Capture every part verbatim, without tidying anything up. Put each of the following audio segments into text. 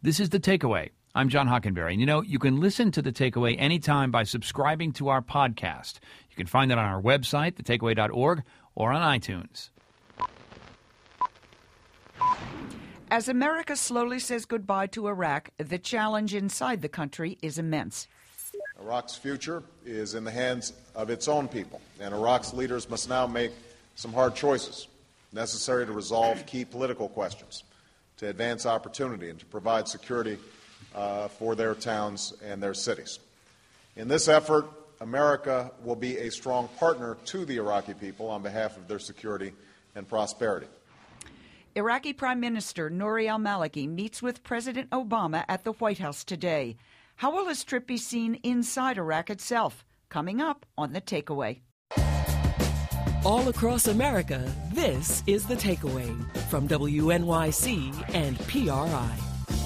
This is The Takeaway. I'm John Hockenberry. And you know, you can listen to The Takeaway anytime by subscribing to our podcast. You can find it on our website, the takeaway dot org, or on iTunes. As America slowly says goodbye to Iraq, the challenge inside the country is immense. Iraq's future is in the hands of its own people, and Iraq's leaders must now make some hard choices necessary to resolve key political questions, to advance opportunity, and to provide security uh, for their towns and their cities. In this effort, America will be a strong partner to the Iraqi people on behalf of their security and prosperity. Iraqi Prime Minister Nouri al-Maliki meets with President Obama at the White House today. How will his trip be seen inside Iraq itself? Coming up on The Takeaway. All across America, this is The Takeaway from W N Y C and P R I.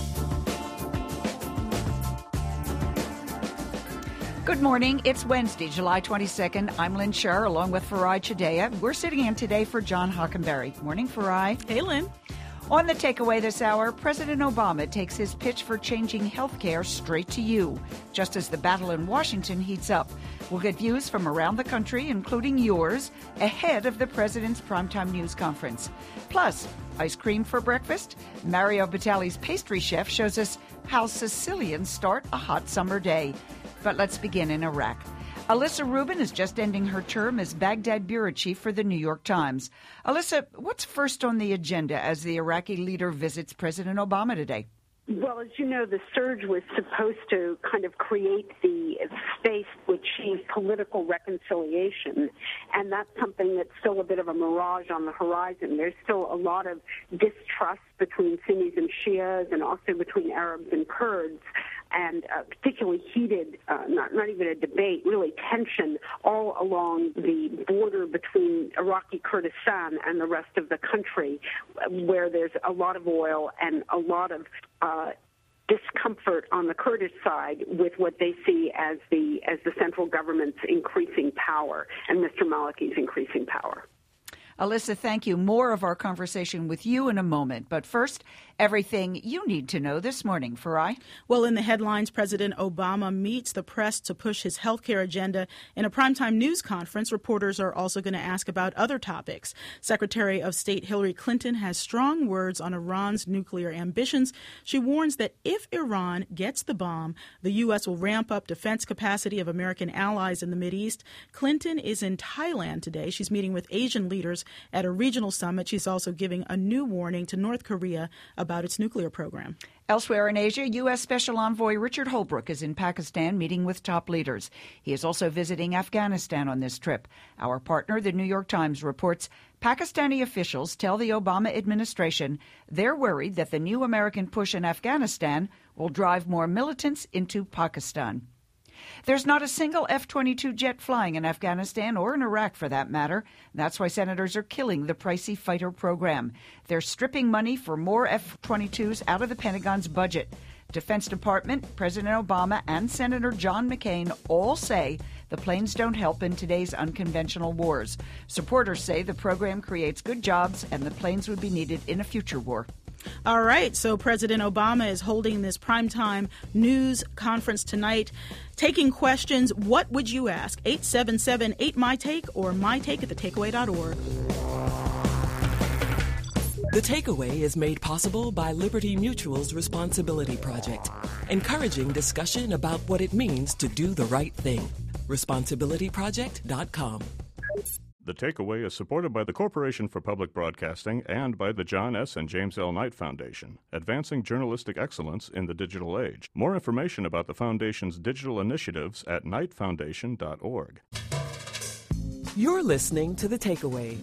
Good morning. It's Wednesday, July twenty-second. I'm Lynn Sherr, along with Farai Chidea. We're sitting in today for John Hockenberry. Morning, Farai. Hey, Lynn. On The Takeaway this hour, President Obama takes his pitch for changing health care straight to you, just as the battle in Washington heats up. We'll get views from around the country, including yours, ahead of the president's primetime news conference. Plus, ice cream for breakfast? Mario Batali's pastry chef shows us how Sicilians start a hot summer day. But let's begin in Iraq. Alyssa Rubin is just ending her term as Baghdad bureau chief for the New York Times. Alyssa, what's first on the agenda as the Iraqi leader visits President Obama today? Well, as you know, the surge was supposed to kind of create the space to achieve political reconciliation, and that's something that's still a bit of a mirage on the horizon. There's still a lot of distrust between Sunnis and Shias and also between Arabs and Kurds, and uh, particularly heated, uh, not, not even a debate, really tension all along the border between Iraqi Kurdistan and the rest of the country, where there's a lot of oil and a lot of uh, discomfort on the Kurdish side with what they see as the as the central government's increasing power and Mister Maliki's increasing power. Alyssa, thank you. More of our conversation with you in a moment. But first, everything you need to know this morning. Farai? Well, in the headlines, President Obama meets the press to push his health care agenda. In a primetime news conference, reporters are also going to ask about other topics. Secretary of State Hillary Clinton has strong words on Iran's nuclear ambitions. She warns that if Iran gets the bomb, the U S will ramp up defense capacity of American allies in the Mideast. Clinton is in Thailand today. She's meeting with Asian leaders at a regional summit. She's also giving a new warning to North Korea about its nuclear program. Elsewhere in Asia, U S. Special Envoy Richard Holbrooke is in Pakistan meeting with top leaders. He is also visiting Afghanistan on this trip. Our partner, the New York Times, reports Pakistani officials tell the Obama administration they're worried that the new American push in Afghanistan will drive more militants into Pakistan. There's not a single F twenty-two jet flying in Afghanistan or in Iraq, for that matter. That's why senators are killing the pricey fighter program. They're stripping money for more F twenty-twos out of the Pentagon's budget. Defense Department, President Obama, and Senator John McCain all say the planes don't help in today's unconventional wars. Supporters say the program creates good jobs and the planes would be needed in a future war. All right, so President Obama is holding this primetime news conference tonight, taking questions. What would you ask? eight seven seven eight my take or my take at the takeaway dot org. The Takeaway is made possible by Liberty Mutual's Responsibility Project, encouraging discussion about what it means to do the right thing. responsibility project dot com. The Takeaway is supported by the Corporation for Public Broadcasting and by the John S. and James L. Knight Foundation, advancing journalistic excellence in the digital age. More information about the Foundation's digital initiatives at knight foundation dot org. You're listening to The Takeaway.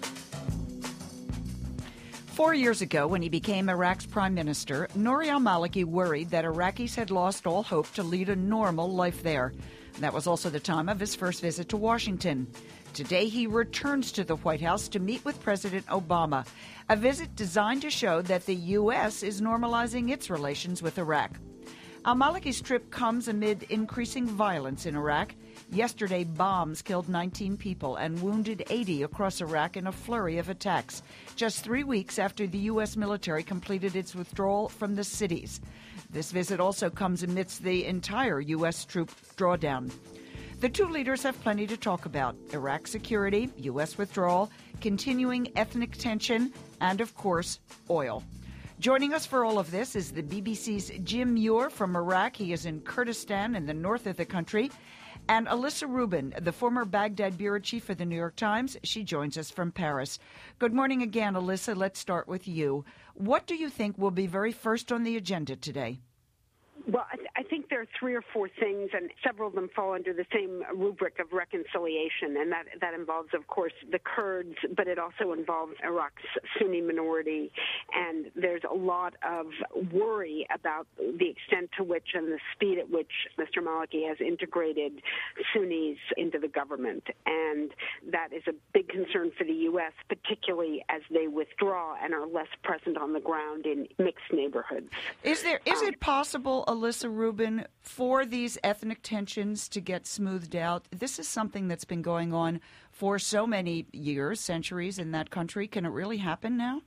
Four years ago, when he became Iraq's prime minister, Nouri al-Maliki worried that Iraqis had lost all hope to lead a normal life there. That was also the time of his first visit to Washington. Today, he returns to the White House to meet with President Obama, a visit designed to show that the U S is normalizing its relations with Iraq. Al-Maliki's trip comes amid increasing violence in Iraq. Yesterday, bombs killed nineteen people and wounded eighty across Iraq in a flurry of attacks, just three weeks after the U S military completed its withdrawal from the cities. This visit also comes amidst the entire U S troop drawdown. The two leaders have plenty to talk about: Iraq security, U S withdrawal, continuing ethnic tension, and, of course, oil. Joining us for all of this is the B B C's Jim Muir from Iraq. He is in Kurdistan in the north of the country. And Alyssa Rubin, the former Baghdad bureau chief for the New York Times. She joins us from Paris. Good morning again, Alyssa. Let's start with you. What do you think will be very first on the agenda today? Well, I, th- I think there are three or four things, and several of them fall under the same rubric of reconciliation, and that that involves, of course, the Kurds, but it also involves Iraq's Sunni minority, and there's a lot of worry about the extent to which and the speed at which Mister Maliki has integrated Sunnis into the government, and that is a big concern for the U S, particularly as they withdraw and are less present on the ground in mixed neighborhoods. Is there is um, it possible, Alyssa Rubin, for these ethnic tensions to get smoothed out? This is something that's been going on for so many years, centuries in that country. Can it really happen now?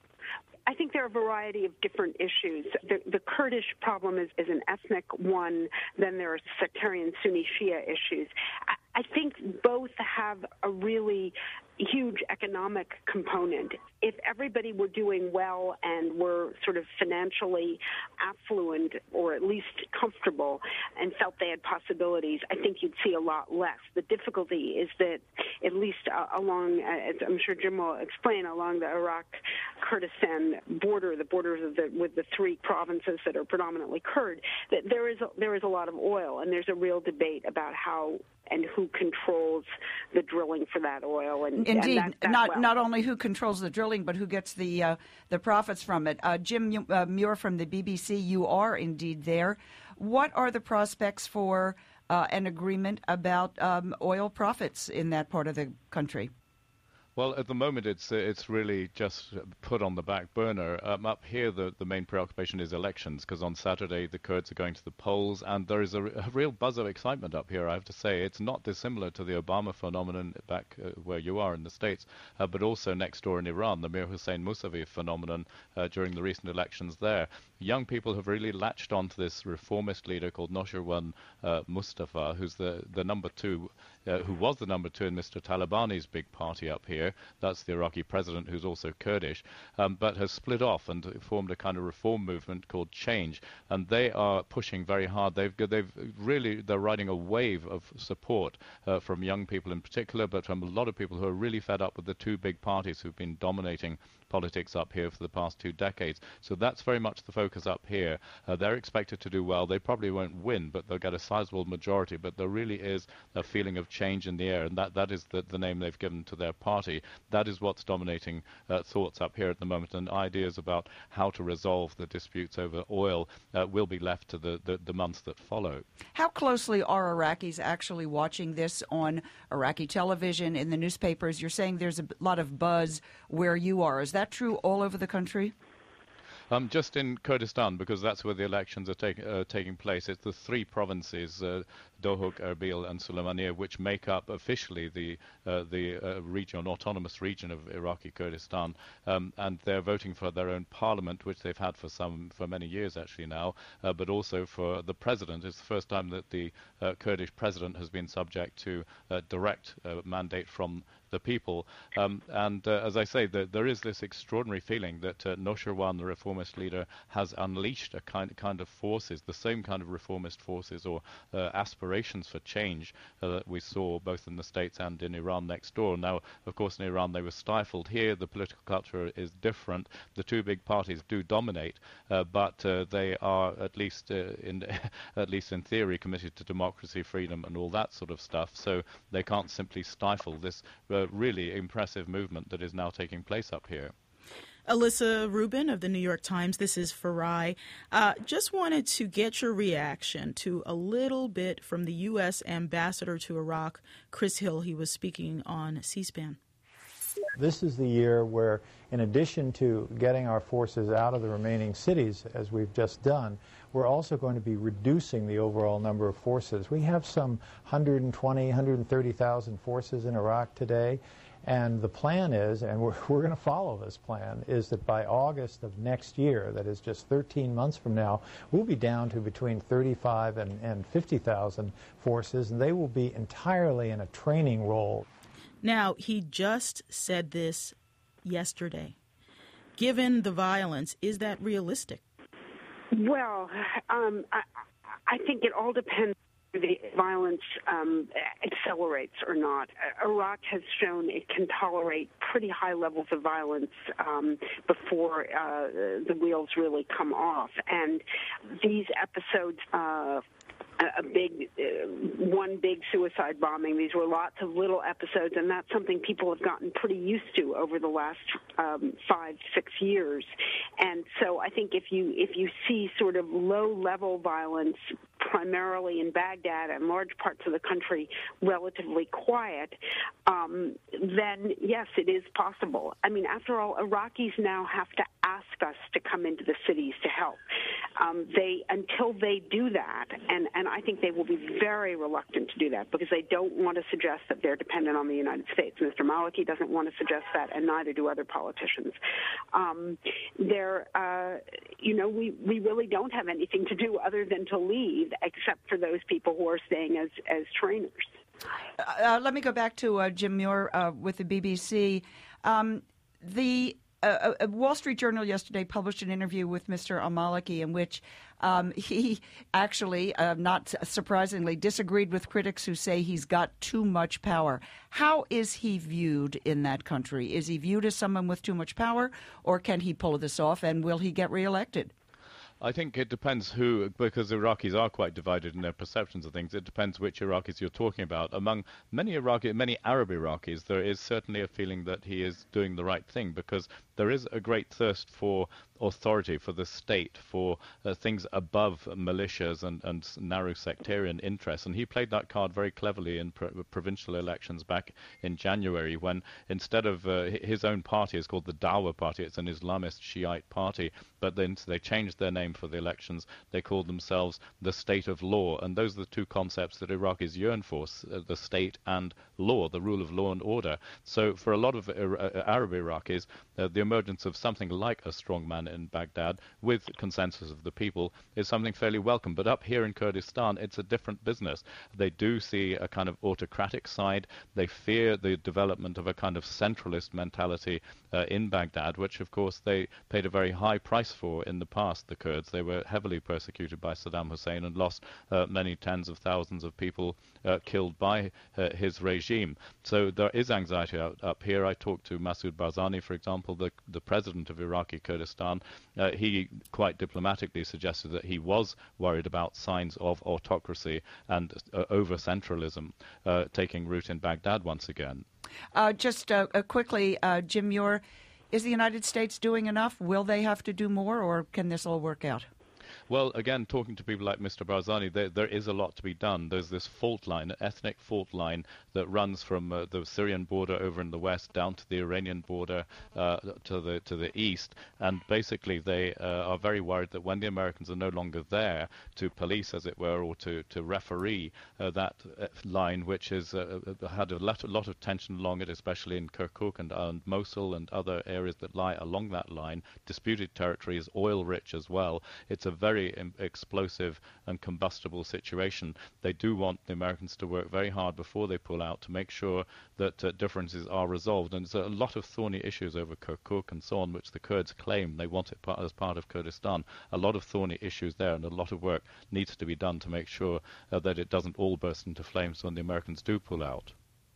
I think there are a variety of different issues. The, the Kurdish problem is, is an ethnic one. Then there are sectarian Sunni Shia issues. I, I think both have a really huge economic component. If everybody were doing well and were sort of financially affluent or at least comfortable and felt they had possibilities, I think you'd see a lot less. The difficulty is that at least uh, along, uh, as I'm sure Jim will explain, along the Iraq-Kurdistan border, the borders of the, with the three provinces that are predominantly Kurd, that there is a, there is a lot of oil, and there's a real debate about how and who controls the drilling for that oil. And, Indeed, and that, that not well. not only who controls the drilling, but who gets the uh, the profits from it. Uh, Jim uh, Muir from the B B C, you are indeed there. What are the prospects for uh, an agreement about um, oil profits in that part of the country? Well, at the moment, it's uh, it's really just put on the back burner. Um, up here, the, the main preoccupation is elections, because on Saturday, the Kurds are going to the polls, and there is a, a real buzz of excitement up here, I have to say. It's not dissimilar to the Obama phenomenon back uh, where you are in the States, uh, but also next door in Iran, the Mir Hossein Mousavi phenomenon uh, during the recent elections there. Young people have really latched onto this reformist leader called Noshirwan uh, Mustafa, who's the, the number two, uh, who was the number two in Mister Talabani's big party up here. That's the Iraqi president, who's also Kurdish, um, but has split off and formed a kind of reform movement called Change. And they are pushing very hard. They've they've really they're riding a wave of support uh, from young people in particular, but from a lot of people who are really fed up with the two big parties who've been dominating politics up here for the past two decades. So that's very much the focus up here. Uh, they're expected to do well. They probably won't win, but they'll get a sizable majority. But there really is a feeling of change in the air, and that, that is the, the name they've given to their party. That is what's dominating uh, thoughts up here at the moment, and ideas about how to resolve the disputes over oil uh, will be left to the, the, the months that follow. How closely are Iraqis actually watching this on Iraqi television, in the newspapers? You're saying there's a lot of buzz where you are. Is that Is that true all over the country? Um, just in Kurdistan, because that's where the elections are take, uh, taking place. It's the three provinces, uh, Dohuk, Erbil, and Sulaymaniyah, which make up officially the uh, the uh, region, autonomous region of Iraqi Kurdistan, um, and they're voting for their own parliament, which they've had for some for many years actually now, uh, but also for the president. It's the first time that the uh, Kurdish president has been subject to uh, direct uh, mandate from the people. Um, and uh, as I say, the, there is this extraordinary feeling that uh, Noshirwan, the reformist leader, has unleashed a kind, kind of forces, the same kind of reformist forces or uh, aspirations for change uh, that we saw both in the States and in Iran next door. Now, of course, in Iran they were stifled. Here, the political culture is different. The two big parties do dominate, uh, but uh, they are at least uh, in at least in theory committed to democracy, freedom, and all that sort of stuff. So they can't simply stifle this uh, really impressive movement that is now taking place up here. Alyssa Rubin of the New York Times, this is Farai. Uh, just wanted to get your reaction to a little bit from the U S ambassador to Iraq, Chris Hill. He was speaking on C-SPAN. This is the year where, in addition to getting our forces out of the remaining cities, as we've just done, we're also going to be reducing the overall number of forces. We have some one hundred twenty, one hundred thirty thousand forces in Iraq today, and the plan is, and we're, we're going to follow this plan, is that by August of next year, that is just thirteen months from now, we'll be down to between thirty-five and, and fifty thousand forces, and they will be entirely in a training role. Now, he just said this yesterday. Given the violence, is that realistic? Well, um, I, I think it all depends if the violence um, accelerates or not. Iraq has shown it can tolerate pretty high levels of violence um, before uh, the wheels really come off. And these episodes uh, a big, uh, one big suicide bombing. These were lots of little episodes, and that's something people have gotten pretty used to over the last um, five, six years. And so I think if you if you see sort of low-level violence, primarily in Baghdad and large parts of the country, relatively quiet, um, then yes, it is possible. I mean, after all, Iraqis now have to ask us to come into the cities to help. Um, they until they do that, and, and I think they will be very reluctant to do that because they don't want to suggest that they're dependent on the United States. Mister Maliki doesn't want to suggest that, and neither do other politicians. Um, they're, uh, you know, we, we really don't have anything to do other than to leave, except for those people who are staying as, as trainers. Uh, let me go back to uh, Jim Muir uh, with the B B C. Um, the uh, a Wall Street Journal yesterday published an interview with Mister al-Maliki in which um, he actually, uh, not surprisingly, disagreed with critics who say he's got too much power. How is he viewed in that country? Is he viewed as someone with too much power, or can he pull this off, and will he get reelected? I think it depends who, because Iraqis are quite divided in their perceptions of things. It depends which Iraqis you're talking about. Among many Iraqi, many Arab Iraqis, there is certainly a feeling that he is doing the right thing, because there is a great thirst for authority, for the state, for uh, things above militias and, and narrow sectarian interests. And he played that card very cleverly in pro- provincial elections back in January, when instead of uh, his own party is called the Dawa Party, it's an Islamist Shiite party, but then they changed their name for the elections. They called themselves the State of Law, and those are the two concepts that Iraqis yearn for, uh, the state and law, the rule of law and order. So for a lot of uh, Arab Iraqis, uh, the emergence of something like a strongman in Baghdad with consensus of the people is something fairly welcome. But up here in Kurdistan, it's a different business. They do see a kind of autocratic side. They fear the development of a kind of centralist mentality uh, in Baghdad, which of course they paid a very high price for in the past, the Kurds. They were heavily persecuted by Saddam Hussein and lost uh, many tens of thousands of people uh, killed by uh, his regime. So there is anxiety out, up here. I talked to Masoud Barzani, for example, the, the president of Iraqi Kurdistan. Uh, he quite diplomatically suggested that he was worried about signs of autocracy and uh, over-centralism uh, taking root in Baghdad once again. Uh, just uh, uh, quickly, uh, Jim Muir, is the United States doing enough? Will they have to do more, or can this all work out? Well, again, talking to people like Mister Barzani, there, there is a lot to be done. There's this fault line, an ethnic fault line that runs from uh, the Syrian border over in the west down to the Iranian border uh, to the to the east. And basically, they uh, are very worried that when the Americans are no longer there to police, as it were, or to, to referee uh, that uh, line, which has uh, had a lot, a lot of tension along it, especially in Kirkuk and, and Mosul and other areas that lie along that line. Disputed territory is oil-rich as well. It's a very explosive and combustible situation. They do want the Americans to work very hard before they pull out to make sure that uh, differences are resolved. And there's a lot of thorny issues over Kirkuk and so on, which the Kurds claim they want it part, as part of Kurdistan. A lot of thorny issues there, and a lot of work needs to be done to make sure uh, that it doesn't all burst into flames when the Americans do pull out.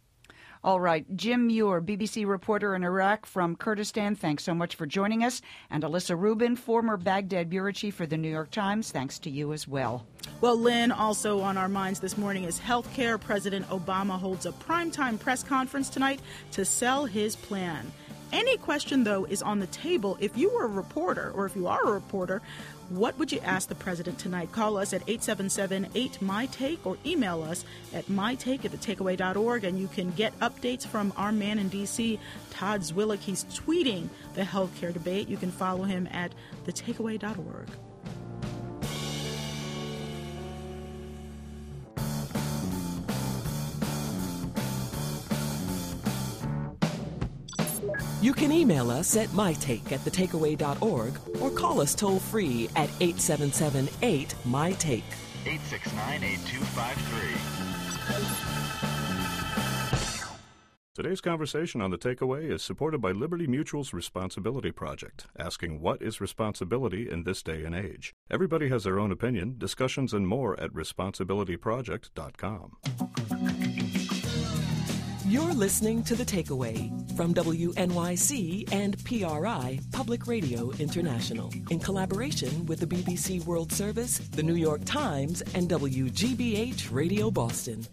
All right. Jim Muir, B B C reporter in Iraq from Kurdistan, thanks so much for joining us. And Alyssa Rubin, former Baghdad bureau chief for the New York Times, thanks to you as well. Well, Lynn, also on our minds this morning is healthcare. President Obama holds a primetime press conference tonight to sell his plan. Any question, though, is on the table. If you were a reporter, or if you are a reporter, what would you ask the president tonight? Call us at eight seven seven, eight, M Y, TAKE or email us at mytake at the takeaway dot org, and you can get updates from our man in D C, Todd Zwillich. He's tweeting the healthcare debate. You can follow him at the takeaway dot org. You can email us at mytake at the takeaway dot org or call us toll-free at eight seven seven, eight, M Y, TAKE. eight six nine, eight two five three. Today's conversation on The Takeaway is supported by Liberty Mutual's Responsibility Project, asking what is responsibility in this day and age. Everybody has their own opinion. Discussions and more at responsibility project dot com. You're listening to The Takeaway from W N Y C and P R I, Public Radio International, in collaboration with the B B C World Service, the New York Times, and W G B H Radio Boston.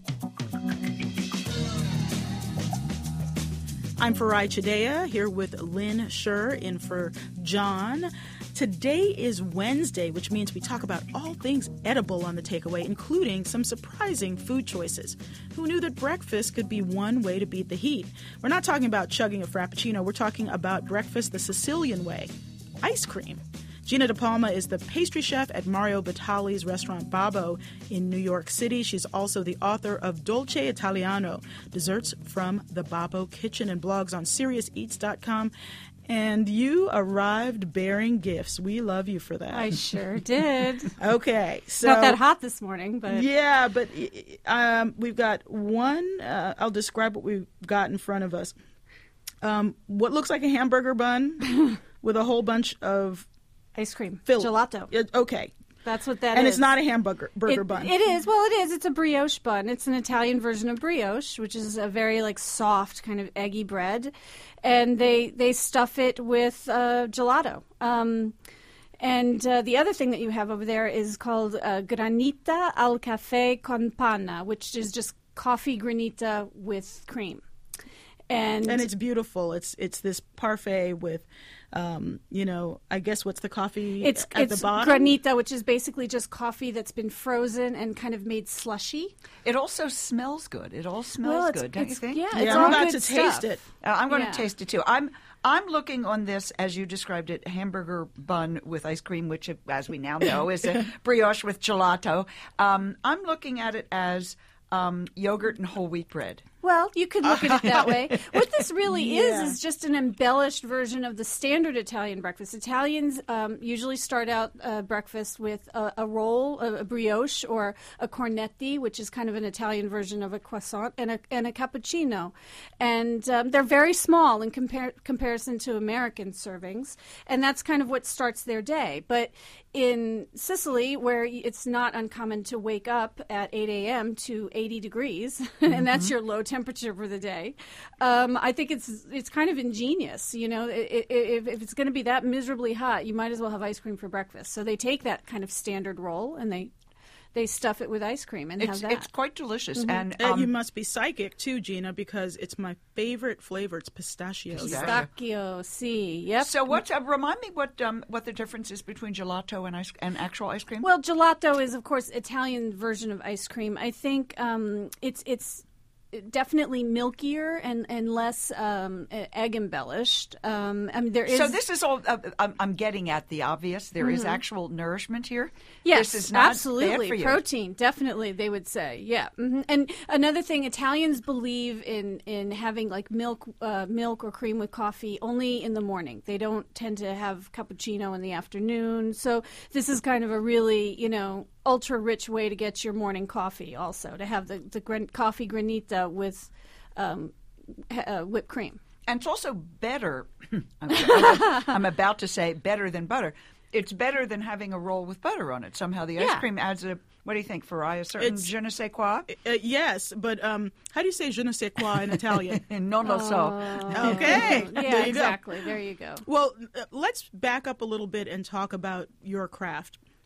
I'm Farai Chideya, here with Lynn Scher, in for John. Today is Wednesday, which means we talk about all things edible on The Takeaway, including some surprising food choices. Who knew that breakfast could be one way to beat the heat? We're not talking about chugging a Frappuccino. We're talking about breakfast the Sicilian way, ice cream. Gina De Palma is the pastry chef at Mario Batali's restaurant Babbo in New York City. She's also the author of Dolce Italiano, Desserts from the Babbo Kitchen, and blogs on Serious Eats dot com. And you arrived bearing gifts. We love you for that. I sure did. Okay. So, not that hot this morning, but... Yeah, but um, we've got one. Uh, I'll describe what we've got in front of us. Um, what looks like a hamburger bun with a whole bunch of... Ice cream. Fill- Gelato. It, okay. That's what that and is. it's not a hamburger burger it, bun. It is. Well, it is. It's a brioche bun. It's an Italian version of brioche, which is a very like soft kind of eggy bread, and they they stuff it with uh, gelato. Um, and uh, the other thing that you have over there is called uh, granita al café con panna, which is just coffee granita with cream. And and it's beautiful. It's it's this parfait with, um, you know, I guess what's the coffee it's, at it's the bottom? Granita, which is basically just coffee that's been frozen and kind of made slushy. It also smells good. It all smells well, it's, good, don't it's, you think? Yeah, yeah it's I'm all about good to taste stuff. it. Uh, I'm going Yeah. to taste it too. I'm I'm looking on this, as you described it, hamburger bun with ice cream, which, as we now know, is a brioche with gelato. Um, I'm looking at it as um, yogurt and whole wheat bread. Well, you could look at it that way. What this really Yeah. is is just an embellished version of the standard Italian breakfast. Italians um, usually start out uh, breakfast with a, a roll, a, a brioche, or a cornetti, which is kind of an Italian version of a croissant, and a, and a cappuccino. And um, they're very small in compar- comparison to American servings, and that's kind of what starts their day. But in Sicily, where it's not uncommon to wake up at eight a.m. to eighty degrees, and that's your low temperature for the day, um, I think it's it's kind of ingenious. You know, if, if, if it's going to be that miserably hot, you might as well have ice cream for breakfast. So they take that kind of standard roll and they they stuff it with ice cream and It's have that. it's quite delicious. Mm-hmm. And Uh, um, you must be psychic too, Gina, because it's my favorite flavor. It's pistachios. Pistachio, see, yep. so what? Uh, remind me what um, what the difference is between gelato and ice and actual ice cream. Well, gelato is, of course, Italian version of ice cream. I think um, it's it's definitely milkier and and less um, egg embellished. Um, I mean, there is. So this is all. Uh, I'm, I'm getting at the obvious. There is Mhm. actual nourishment here. Yes, this is not absolutely. bad for you. Protein, definitely, they would say. Yeah. hmm And another thing, Italians believe in, in having like milk uh, milk or cream with coffee only in the morning. They don't tend to have cappuccino in the afternoon. So this is kind of a really, you know, ultra rich way to get your morning coffee also, to have the, the gran- coffee granita with um, uh, whipped cream. And it's also better. I'm, I'm about to say better than butter. It's better than having a roll with butter on it. Somehow the ice Yeah. cream adds a. What do you think, Farai? A certain It's- je ne sais quoi? Uh, yes, but um, how do you say je ne sais quoi in Italian? Non lo so. Okay. Yeah, There you go. exactly. There you go. Well, uh, let's back up a little bit and talk about your craft.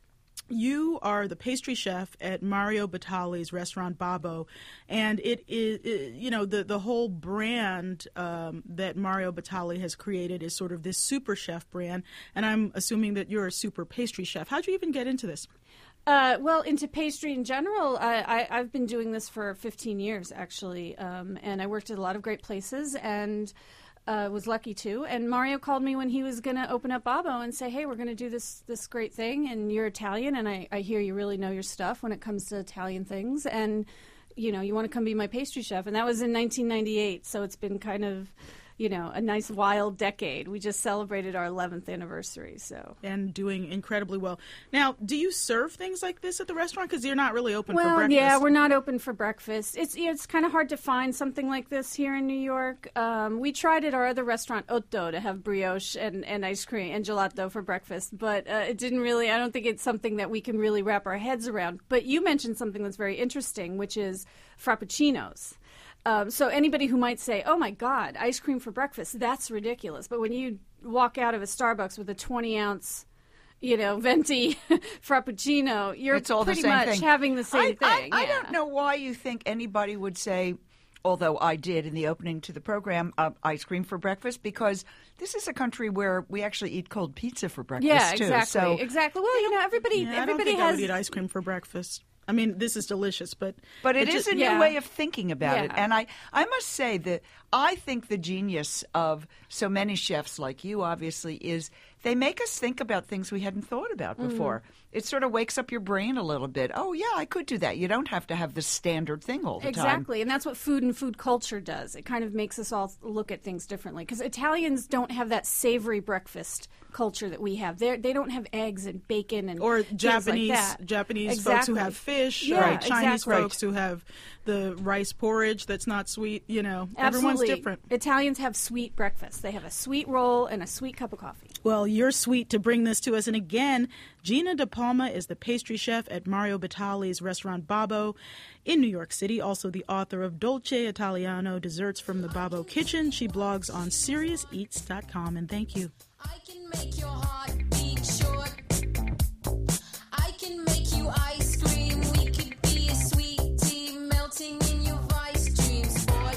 You are the pastry chef at Mario Batali's restaurant Babbo, and it is, it, you know, the, the whole brand um, that Mario Batali has created is sort of this super chef brand, and I'm assuming that you're a super pastry chef. How'd you even get into this? Uh, well, into pastry in general, I, I, I've been doing this for fifteen years, actually, um, and I worked at a lot of great places, and Uh, was lucky too. And Mario called me when he was going to open up Babbo and say, hey, we're going to do this this great thing, and you're Italian, and I, I hear you really know your stuff when it comes to Italian things, and, you know, you want to come be my pastry chef. And that was in nineteen ninety-eight, so it's been kind of, you know, a nice wild decade. We just celebrated our eleventh anniversary, so. And doing incredibly well. Now, do you serve things like this at the restaurant? Because you're not really open well, for breakfast. Yeah, we're not open for breakfast. It's it's kind of hard to find something like this here in New York. Um, we tried at our other restaurant, Otto, to have brioche and, and ice cream and gelato for breakfast, but uh, it didn't really, I don't think it's something that we can really wrap our heads around. But you mentioned something that's very interesting, which is frappuccinos. Um, so anybody who might say, oh, my God, ice cream for breakfast, that's ridiculous. But when you walk out of a Starbucks with a twenty-ounce, you know, venti frappuccino, you're it's all pretty the same much thing. having the same I, thing. I, I yeah. don't know why you think anybody would say, although I did in the opening to the program, uh, ice cream for breakfast, because this is a country where we actually eat cold pizza for breakfast, yeah, too. exactly, So, exactly. Well, you know, everybody, Yeah, everybody I don't think has. I would eat ice cream for breakfast. I mean, this is delicious, but... But it it is just, a yeah. new way of thinking about Yeah. it. And I, I must say that I think the genius of so many chefs like you, obviously, is they make us think about things we hadn't thought about before. Mm-hmm. It sort of wakes up your brain a little bit. Oh, yeah, I could do that. You don't have to have the standard thing all the Exactly, time. Exactly, and that's what food and food culture does. It kind of makes us all look at things differently. Because Italians don't have that savory breakfast culture that we have. They they don't have eggs and bacon and Or things Japanese like that. Japanese exactly. folks who have fish, Yeah, or Chinese exactly. folks who have the rice porridge that's not sweet. You know, Absolutely. everyone's different. Italians have sweet breakfast. They have a sweet roll and a sweet cup of coffee. Well, you're sweet to bring this to us. And again, Gina De Palma is the pastry chef at Mario Batali's restaurant Babbo in New York City, also the author of Dolce Italiano, Desserts from the Babbo Kitchen. She blogs on serious eats dot com, and thank you. I can make your heart beat short. I can make you ice cream. We could be a sweet tea melting in your vice dream sport.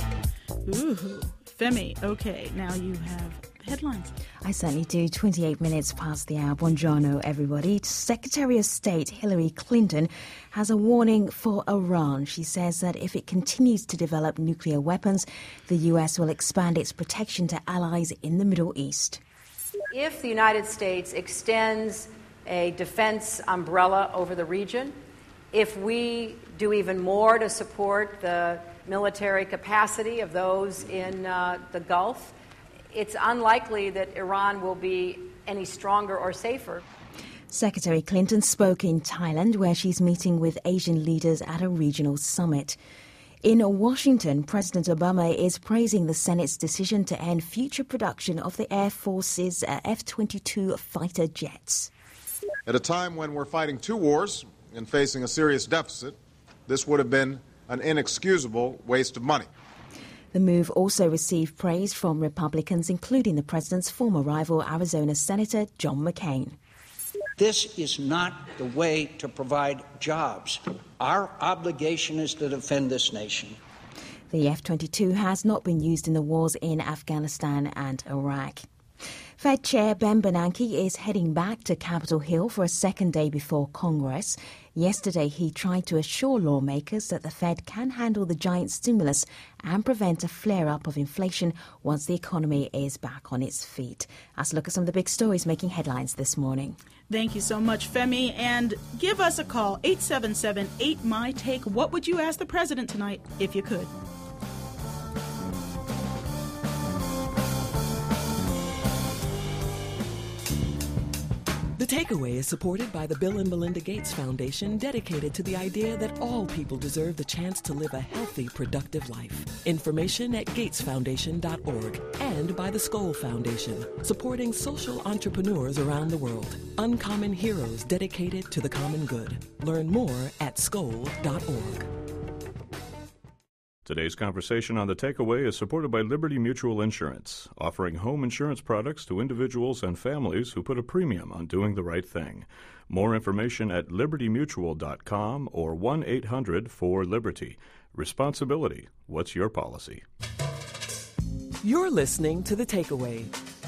Ooh, Femi. Okay, now you have headlines. I certainly do. twenty-eight minutes past the hour. Buongiorno, everybody. Secretary of State Hillary Clinton has a warning for Iran. She says that if it continues to develop nuclear weapons, the U S will expand its protection to allies in the Middle East. If the United States extends a defense umbrella over the region, if we do even more to support the military capacity of those in uh, the Gulf, it's unlikely that Iran will be any stronger or safer. Secretary Clinton spoke in Thailand, where she's meeting with Asian leaders at a regional summit. In Washington, President Obama is praising the Senate's decision to end future production of the Air Force's uh, F twenty-two fighter jets. At a time when we're fighting two wars and facing a serious deficit, this would have been an inexcusable waste of money. The move also received praise from Republicans, including the president's former rival, Arizona Senator John McCain. This is not the way to provide jobs. Our obligation is to defend this nation. The F twenty-two has not been used in the wars in Afghanistan and Iraq. Fed Chair Ben Bernanke is heading back to Capitol Hill for a second day before Congress. Yesterday, he tried to assure lawmakers that the Fed can handle the giant stimulus and prevent a flare-up of inflation once the economy is back on its feet. Let's look at some of the big stories making headlines this morning. Thank you so much, Femi. And give us a call, eight seven seven, eight, M Y, T A K E. What would you ask the president tonight if you could? The Takeaway is supported by the Bill and Melinda Gates Foundation, dedicated to the idea that all people deserve the chance to live a healthy, productive life. Information at gates foundation dot org, and by the Skoll Foundation, supporting social entrepreneurs around the world. Uncommon heroes dedicated to the common good. Learn more at skoll dot org. Today's conversation on The Takeaway is supported by Liberty Mutual Insurance, offering home insurance products to individuals and families who put a premium on doing the right thing. More information at liberty mutual dot com or one eight hundred four liberty. Responsibility. What's your policy? You're listening to The Takeaway.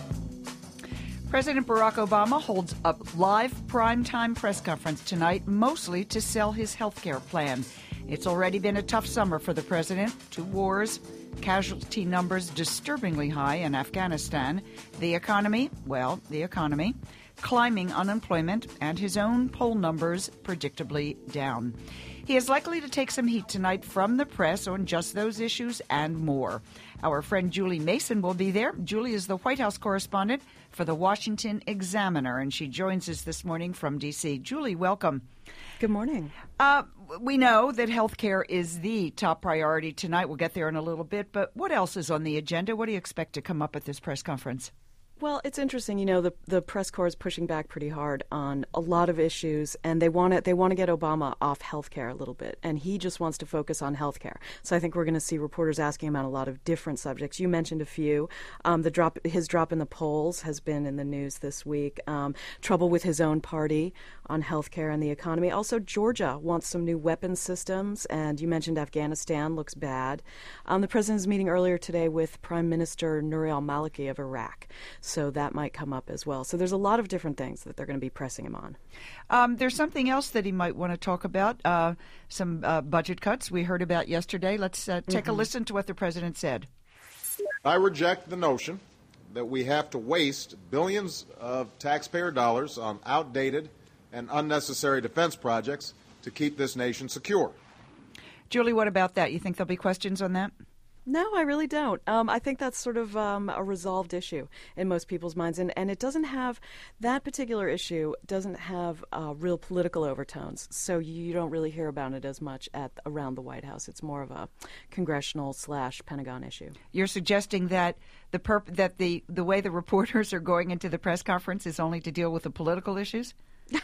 President Barack Obama holds a live primetime press conference tonight, mostly to sell his health care plan. It's already been a tough summer for the president. Two wars, casualty numbers disturbingly high in Afghanistan, the economy, well, the economy, climbing unemployment, and his own poll numbers predictably down. He is likely to take some heat tonight from the press on just those issues and more. Our friend Julie Mason will be there. Julie is the White House correspondent for the Washington Examiner, and she joins us this morning from D C. Julie, welcome. Good morning. Uh, we know that health care is the top priority tonight. We'll get there in a little bit, but what else is on the agenda? What do you expect to come up at this press conference? Well, it's interesting. You know, the the press corps is pushing back pretty hard on a lot of issues, and they want to they want to get Obama off health care a little bit, and he just wants to focus on health care. So I think we're going to see reporters asking him on a lot of different subjects. You mentioned a few. Um, the drop, his drop in the polls has been in the news this week. Um, trouble with his own party on health care and the economy. Also, Georgia wants some new weapons systems, and you mentioned Afghanistan looks bad. Um, the president is meeting earlier today with Prime Minister Nouri al-Maliki of Iraq. So that might come up as well. So there's a lot of different things that they're going to be pressing him on. Um, there's something else that he might want to talk about, uh, some uh, budget cuts we heard about yesterday. Let's uh, take mm-hmm. a listen to what the president said. I reject the notion that we have to waste billions of taxpayer dollars on outdated and unnecessary defense projects to keep this nation secure. Julie, what about that? You think there'll be questions on that? No, I really don't. Um, I think that's sort of um, a resolved issue in most people's minds. And, and it doesn't have, that particular issue doesn't have uh, real political overtones. So you don't really hear about it as much at around the White House. It's more of a congressional slash Pentagon issue. You're suggesting that the perp- that the, the way the reporters are going into the press conference is only to deal with the political issues?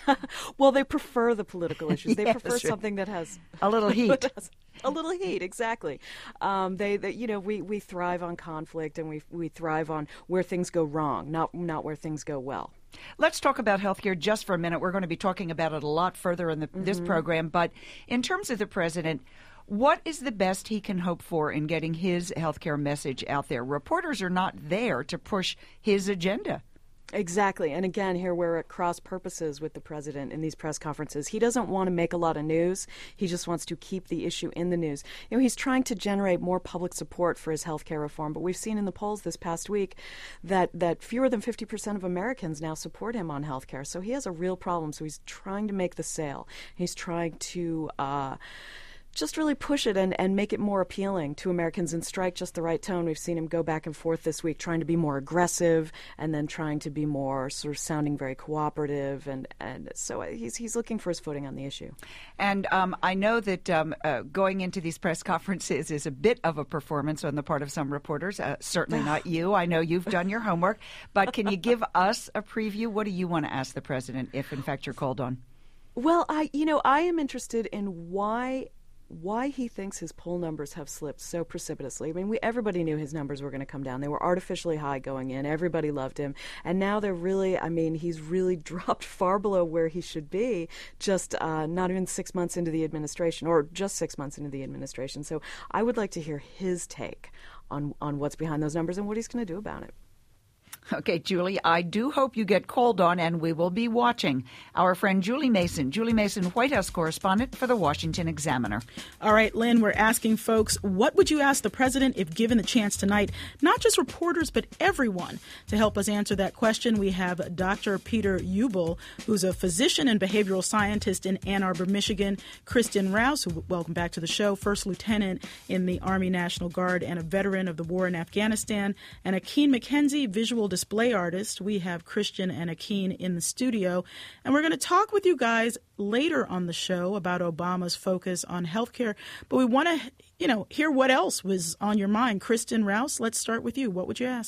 Well, they prefer the political issues. They yeah, prefer something that has a little heat. A little heat, exactly. Um, they, they, you know, we, we thrive on conflict, and we we thrive on where things go wrong, not not where things go well. Let's talk about healthcare just for a minute. We're going to be talking about it a lot further in the, mm-hmm. this program. But in terms of the president, what is the best he can hope for in getting his healthcare message out there? Reporters are not there to push his agenda. Exactly. And again, here we're at cross purposes with the president in these press conferences. He doesn't want to make a lot of news. He just wants to keep the issue in the news. You know, he's trying to generate more public support for his health care reform. But we've seen in the polls this past week that, that fewer than fifty percent of Americans now support him on health care. So he has a real problem. So he's trying to make the sale. He's trying to uh, just really push it and, and make it more appealing to Americans and strike just the right tone. We've seen him go back and forth this week, trying to be more aggressive and then trying to be more sort of sounding very cooperative. And, and so he's he's looking for his footing on the issue. And um, I know that um, uh, going into these press conferences is a bit of a performance on the part of some reporters. Uh, certainly not you. I know you've done your homework. But can you give us a preview? What do you want to ask the president if, in fact, you're called on? Well, I you know, I am interested in why why he thinks his poll numbers have slipped so precipitously. I mean, we everybody knew his numbers were going to come down. They were artificially high going in. Everybody loved him. And now they're really, I mean, he's really dropped far below where he should be just uh, not even six months into the administration, or just six months into the administration. So I would like to hear his take on, on what's behind those numbers and what he's going to do about it. Okay, Julie, I do hope you get called on, and we will be watching. Our friend Julie Mason, Julie Mason, White House correspondent for the Washington Examiner. All right, Lynn, we're asking folks, what would you ask the president if given the chance tonight? Not just reporters, but everyone. To help us answer that question, we have Doctor Peter Ubel, who's a physician and behavioral scientist in Ann Arbor, Michigan, Kristen Rouse, who, welcome back to the show, first lieutenant in the Army National Guard and a veteran of the war in Afghanistan, and Akeen McKenzie, visual display artist. We have Christian and Akeen in the studio, and we're going to talk with you guys later on the show about Obama's focus on healthcare, but we want to, you know, hear what else was on your mind. Kristen Rouse, let's start with you. What would you ask?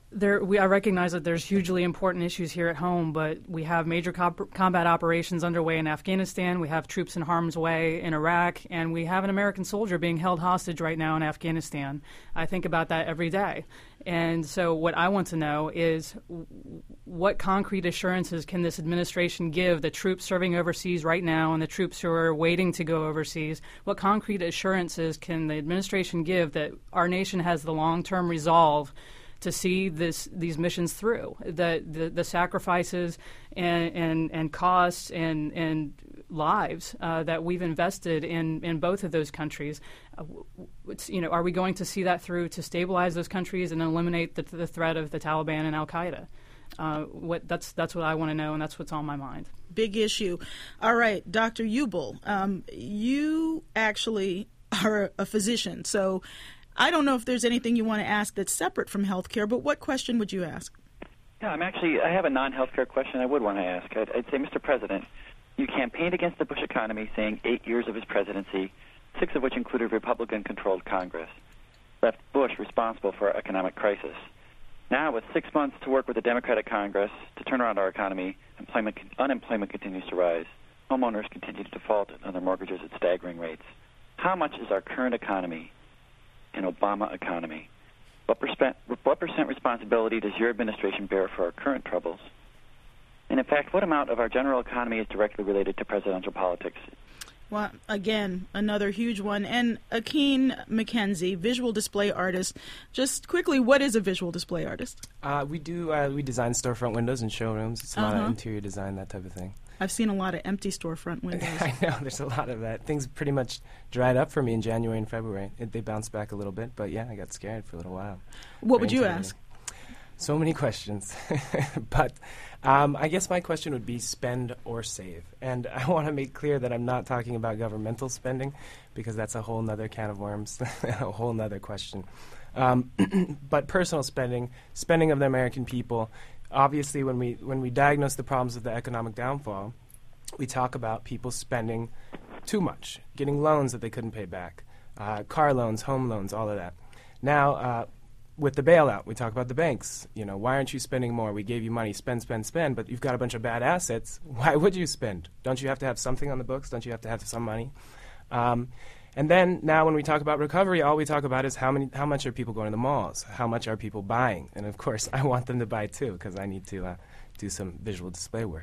There, we, I recognize that there's hugely important issues here at home, but we have major comp- combat operations underway in Afghanistan. We have troops in harm's way in Iraq, and we have an American soldier being held hostage right now in Afghanistan. I think about that every day. And so what I want to know is w- what concrete assurances can this administration give the troops serving overseas right now and the troops who are waiting to go overseas? What concrete assurances can the administration give that our nation has the long-term resolve to see this these missions through, the the, the sacrifices and, and and costs and and lives uh, that we've invested in, in both of those countries? Uh, it's, you know, are we going to see that through to stabilize those countries and eliminate the, the threat of the Taliban and Al Qaeda? Uh, what that's that's what I want to know, and that's what's on my mind. Big issue. All right, Doctor Ubel, um, you actually are a physician, so I don't know if there's anything you want to ask that's separate from healthcare, but what question would you ask? Yeah, I'm actually, I have a non-healthcare question I would want to ask. I'd, I'd say, Mister President, you campaigned against the Bush economy, saying eight years of his presidency, six of which included Republican-controlled Congress, left Bush responsible for our economic crisis. Now, with six months to work with the Democratic Congress to turn around our economy, employment, unemployment continues to rise. Homeowners continue to default on their mortgages at staggering rates. How much is our current economy an Obama economy? What percent, what percent responsibility does your administration bear for our current troubles? And in fact, what amount of our general economy is directly related to presidential politics? Well, again, another huge one. And Akin McKenzie, visual display artist. Just quickly, what is a visual display artist? Uh, we do, uh, we design storefront windows and showrooms. It's a lot Uh-huh. of interior design, that type of thing. I've seen a lot of empty storefront windows. I know, there's a lot of that. Things pretty much dried up for me in January and February. It, they bounced back a little bit, but yeah, I got scared for a little while. What would Very you intimidating. ask? So many questions. But um, I guess my question would be spend or save. And I want to make clear that I'm not talking about governmental spending, because that's a whole nother can of worms, a whole nother question. Um, but personal spending, spending of the American people. Obviously, when we when we diagnose the problems of the economic downfall, we talk about people spending too much, getting loans that they couldn't pay back, uh, car loans, home loans, all of that. Now, uh, with the bailout, we talk about the banks. You know, why aren't you spending more? We gave you money, spend, spend, spend, but you've got a bunch of bad assets. Why would you spend? Don't you have to have something on the books? Don't you have to have some money? Um, and then now when we talk about recovery, all we talk about is how many, how much are people going to the malls? How much are people buying? And of course, I want them to buy too, because I need to uh, do some visual display work.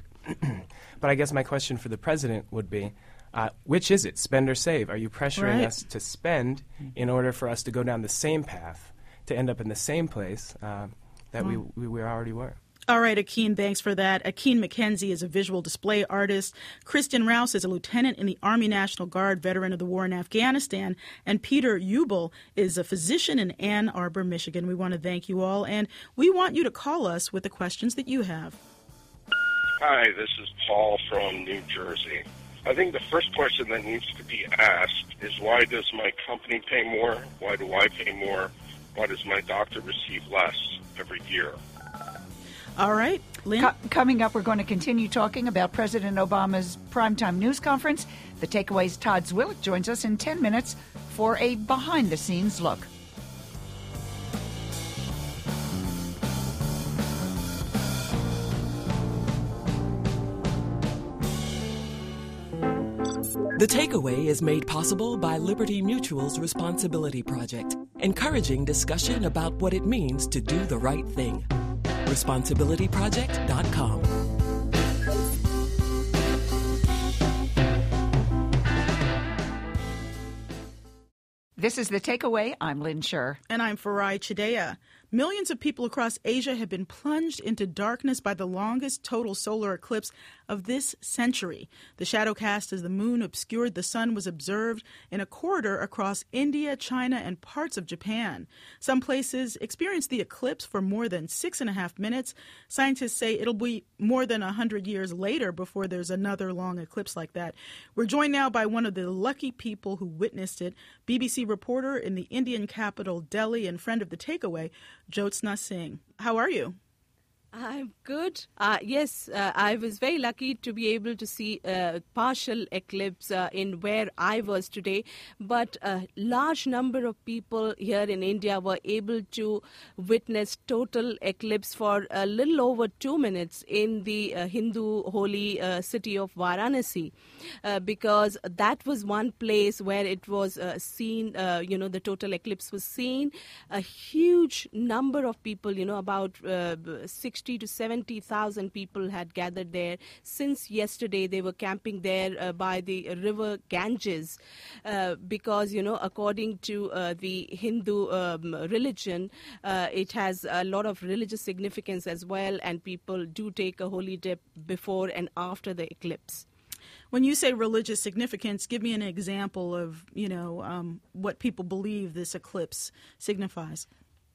But I guess my question for the president would be, uh, which is it, spend or save? Are you pressuring Right. us to spend in order for us to go down the same path, to end up in the same place uh, that Mm. we, we, we already were? All right, Akin, thanks for that. Akin McKenzie is a visual display artist. Kristen Rouse is a lieutenant in the Army National Guard, veteran of the war in Afghanistan. And Peter Ubel is a physician in Ann Arbor, Michigan. We want to thank you all, and we want you to call us with the questions that you have. Hi, this is Paul from New Jersey. I think the first question that needs to be asked is, why does my company pay more? Why do I pay more? Why does my doctor receive less every year? All right, Lynn. Co- coming up, we're going to continue talking about President Obama's primetime news conference. The Takeaway's Todd Zwillich joins us in ten minutes for a behind-the-scenes look. The Takeaway is made possible by Liberty Mutual's Responsibility Project, encouraging discussion about what it means to do the right thing. responsibility project dot com. This is The Takeaway. I'm Lynn Scher. And I'm Farai Chidea. Millions of people across Asia have been plunged into darkness by the longest total solar eclipse of this century. The shadow cast as the moon obscured the sun was observed in a corridor across India, China, and parts of Japan. Some places experienced the eclipse for more than six and a half minutes. Scientists say it'll be more than one hundred years later before there's another long eclipse like that. We're joined now by one of the lucky people who witnessed it, B B C reporter in the Indian capital, Delhi, and friend of The Takeaway, Jyotsna Singh. How are you? I'm good. Uh, yes, uh, I was very lucky to be able to see a partial eclipse uh, in where I was today. But a large number of people here in India were able to witness total eclipse for a little over two minutes in the uh, Hindu holy uh, city of Varanasi, uh, because that was one place where it was uh, seen, uh, you know, the total eclipse was seen. A huge number of people, you know, about uh, sixty to seventy thousand people had gathered there. Since yesterday, they were camping there uh, by the river Ganges uh, because, you know, according to uh, the Hindu um, religion, uh, it has a lot of religious significance as well, and people do take a holy dip before and after the eclipse. When you say religious significance, give me an example of, you know, um, what people believe this eclipse signifies.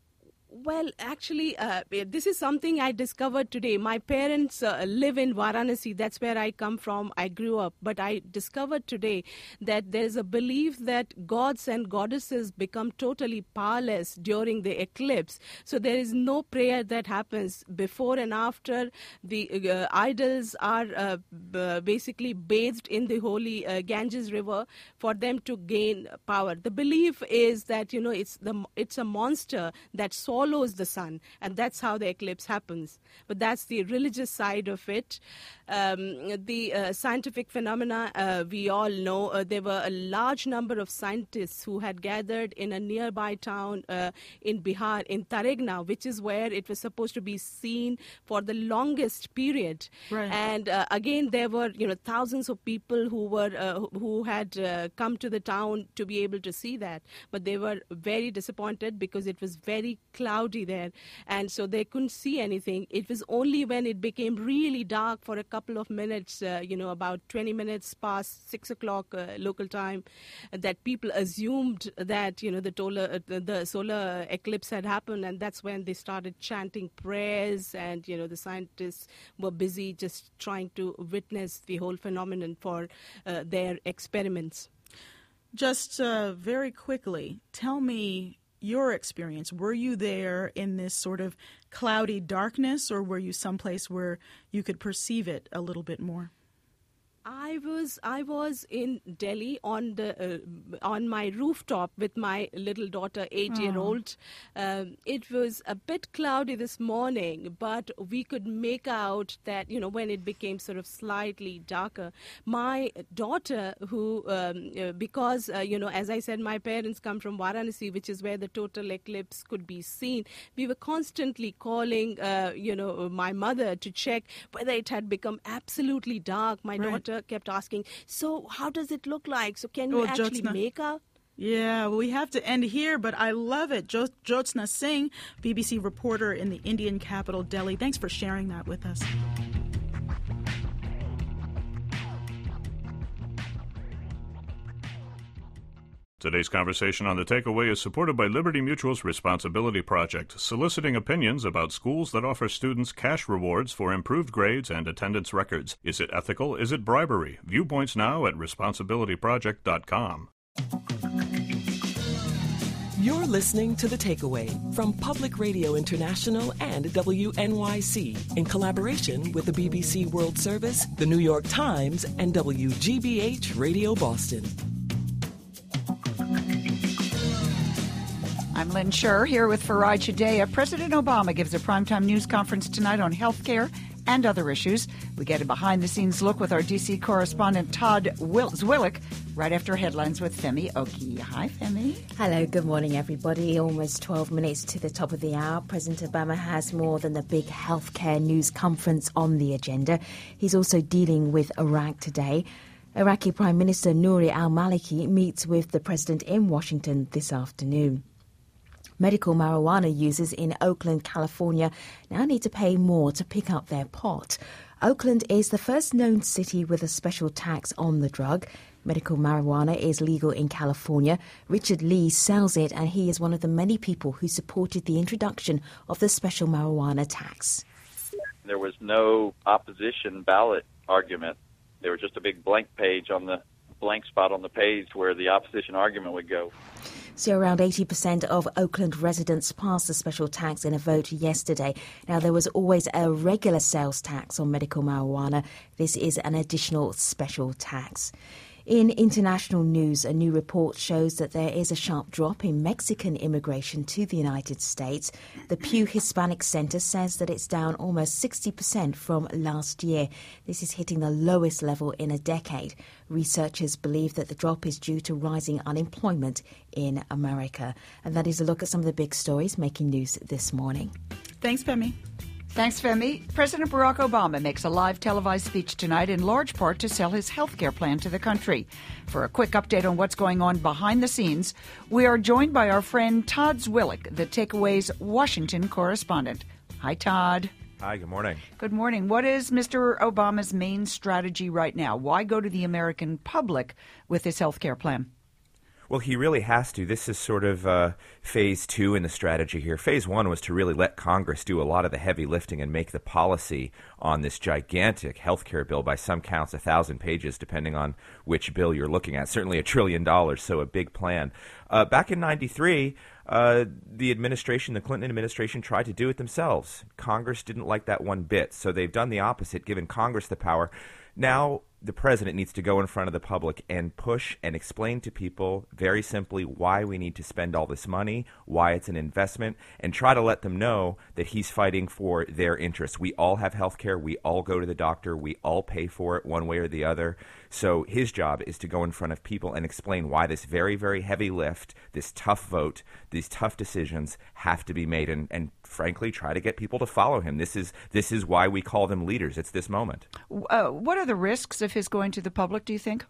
Well, actually, uh, this is something I discovered today. My parents uh, live in Varanasi. That's where I come from. I grew up. But I discovered today that there's a belief that gods and goddesses become totally powerless during the eclipse. So there is no prayer that happens before and after. The uh, idols are uh, b- basically bathed in the holy uh, Ganges River for them to gain power. The belief is that, you know, it's the it's a monster that swallows the sun, and that's how the eclipse happens. But that's the religious side of it. Um, the uh, scientific phenomena, uh, we all know uh, there were a large number of scientists who had gathered in a nearby town uh, in Bihar, in Taregna, which is where it was supposed to be seen for the longest period. Right. And uh, again, there were, you know, thousands of people who were uh, who had uh, come to the town to be able to see that, but they were very disappointed because it was very cloudy there, and so they couldn't see anything. It was only when it became really dark for a couple of minutes, uh, you know, about twenty minutes past six o'clock uh, local time, that people assumed that, you know, the, tola, uh, the solar eclipse had happened, and that's when they started chanting prayers, and, you know, the scientists were busy just trying to witness the whole phenomenon for uh, their experiments. Just uh, very quickly, tell me your experience. Were you there in this sort of cloudy darkness, or were you someplace where you could perceive it a little bit more? I was I was in Delhi on the uh, on my rooftop with my little daughter, eight-year-old. Um, it was a bit cloudy this morning, but we could make out that, you know, when it became sort of slightly darker. My daughter, who um, uh, because uh, you know, as I said, my parents come from Varanasi, which is where the total eclipse could be seen. We were constantly calling, uh, you know, my mother to check whether it had become absolutely dark. My Right. daughter kept asking, so how does it look like? So can you Oh, actually Jyotsna. make out? Yeah, well, we have to end here, but I love it. Jo- Jyotsna Singh, B B C reporter in the Indian capital, Delhi. Thanks for sharing that with us. Today's conversation on The Takeaway is supported by Liberty Mutual's Responsibility Project, soliciting opinions about schools that offer students cash rewards for improved grades and attendance records. Is it ethical? Is it bribery? Viewpoints now at responsibility project dot com. You're listening to The Takeaway from Public Radio International and W N Y C in collaboration with the B B C World Service, the New York Times, and W G B H Radio Boston. I'm Lynn Scher here with Faraj Judea. President Obama gives a primetime news conference tonight on health care and other issues. We get a behind-the-scenes look with our D C correspondent Todd Will- Zwillick right after headlines with Femi Oki. Hi, Femi. Hello, good morning, everybody. Almost twelve minutes to the top of the hour. President Obama has more than the big healthcare news conference on the agenda. He's also dealing with Iraq today. Iraqi Prime Minister Nouri al-Maliki meets with the president in Washington this afternoon. Medical marijuana users in Oakland, California now need to pay more to pick up their pot. Oakland is the first known city with a special tax on the drug. Medical marijuana is legal in California. Richard Lee sells it, and he is one of the many people who supported the introduction of the special marijuana tax. There was no opposition ballot argument. There was just a big blank page on the blank spot on the page where the opposition argument would go. So around eighty percent of Oakland residents passed the special tax in a vote yesterday. Now, there was always a regular sales tax on medical marijuana. This is an additional special tax. In international news, a new report shows that there is a sharp drop in Mexican immigration to the United States. The Pew Hispanic Center says that it's down almost sixty percent from last year. This is hitting the lowest level in a decade. Researchers believe that the drop is due to rising unemployment in America. And that is a look at some of the big stories making news this morning. Thanks, Femi. Thanks, Femi. President Barack Obama makes a live televised speech tonight in large part to sell his health care plan to the country. For a quick update on what's going on behind the scenes, we are joined by our friend Todd Zwillich, the Takeaway's Washington correspondent. Hi, Todd. Hi, good morning. Good morning. What is Mister Obama's main strategy right now? Why go to the American public with his health care plan? Well, he really has to. This is sort of uh, phase two in the strategy here. Phase one was to really let Congress do a lot of the heavy lifting and make the policy on this gigantic health care bill, by some counts a thousand pages, depending on which bill you're looking at. Certainly a trillion dollars, so a big plan. Uh, back in ninety-three, uh, the administration, the Clinton administration, tried to do it themselves. Congress didn't like that one bit, so they've done the opposite, given Congress the power. Now the president needs to go in front of the public and push and explain to people very simply why we need to spend all this money, why it's an investment, and try to let them know that he's fighting for their interests. We all have health care. We all go to the doctor. We all pay for it one way or the other. So his job is to go in front of people and explain why this very, very heavy lift, this tough vote, these tough decisions have to be made, and, and frankly, try to get people to follow him. This is this is why we call them leaders. It's this moment. Uh, what are the risks of his going to the public, do you think?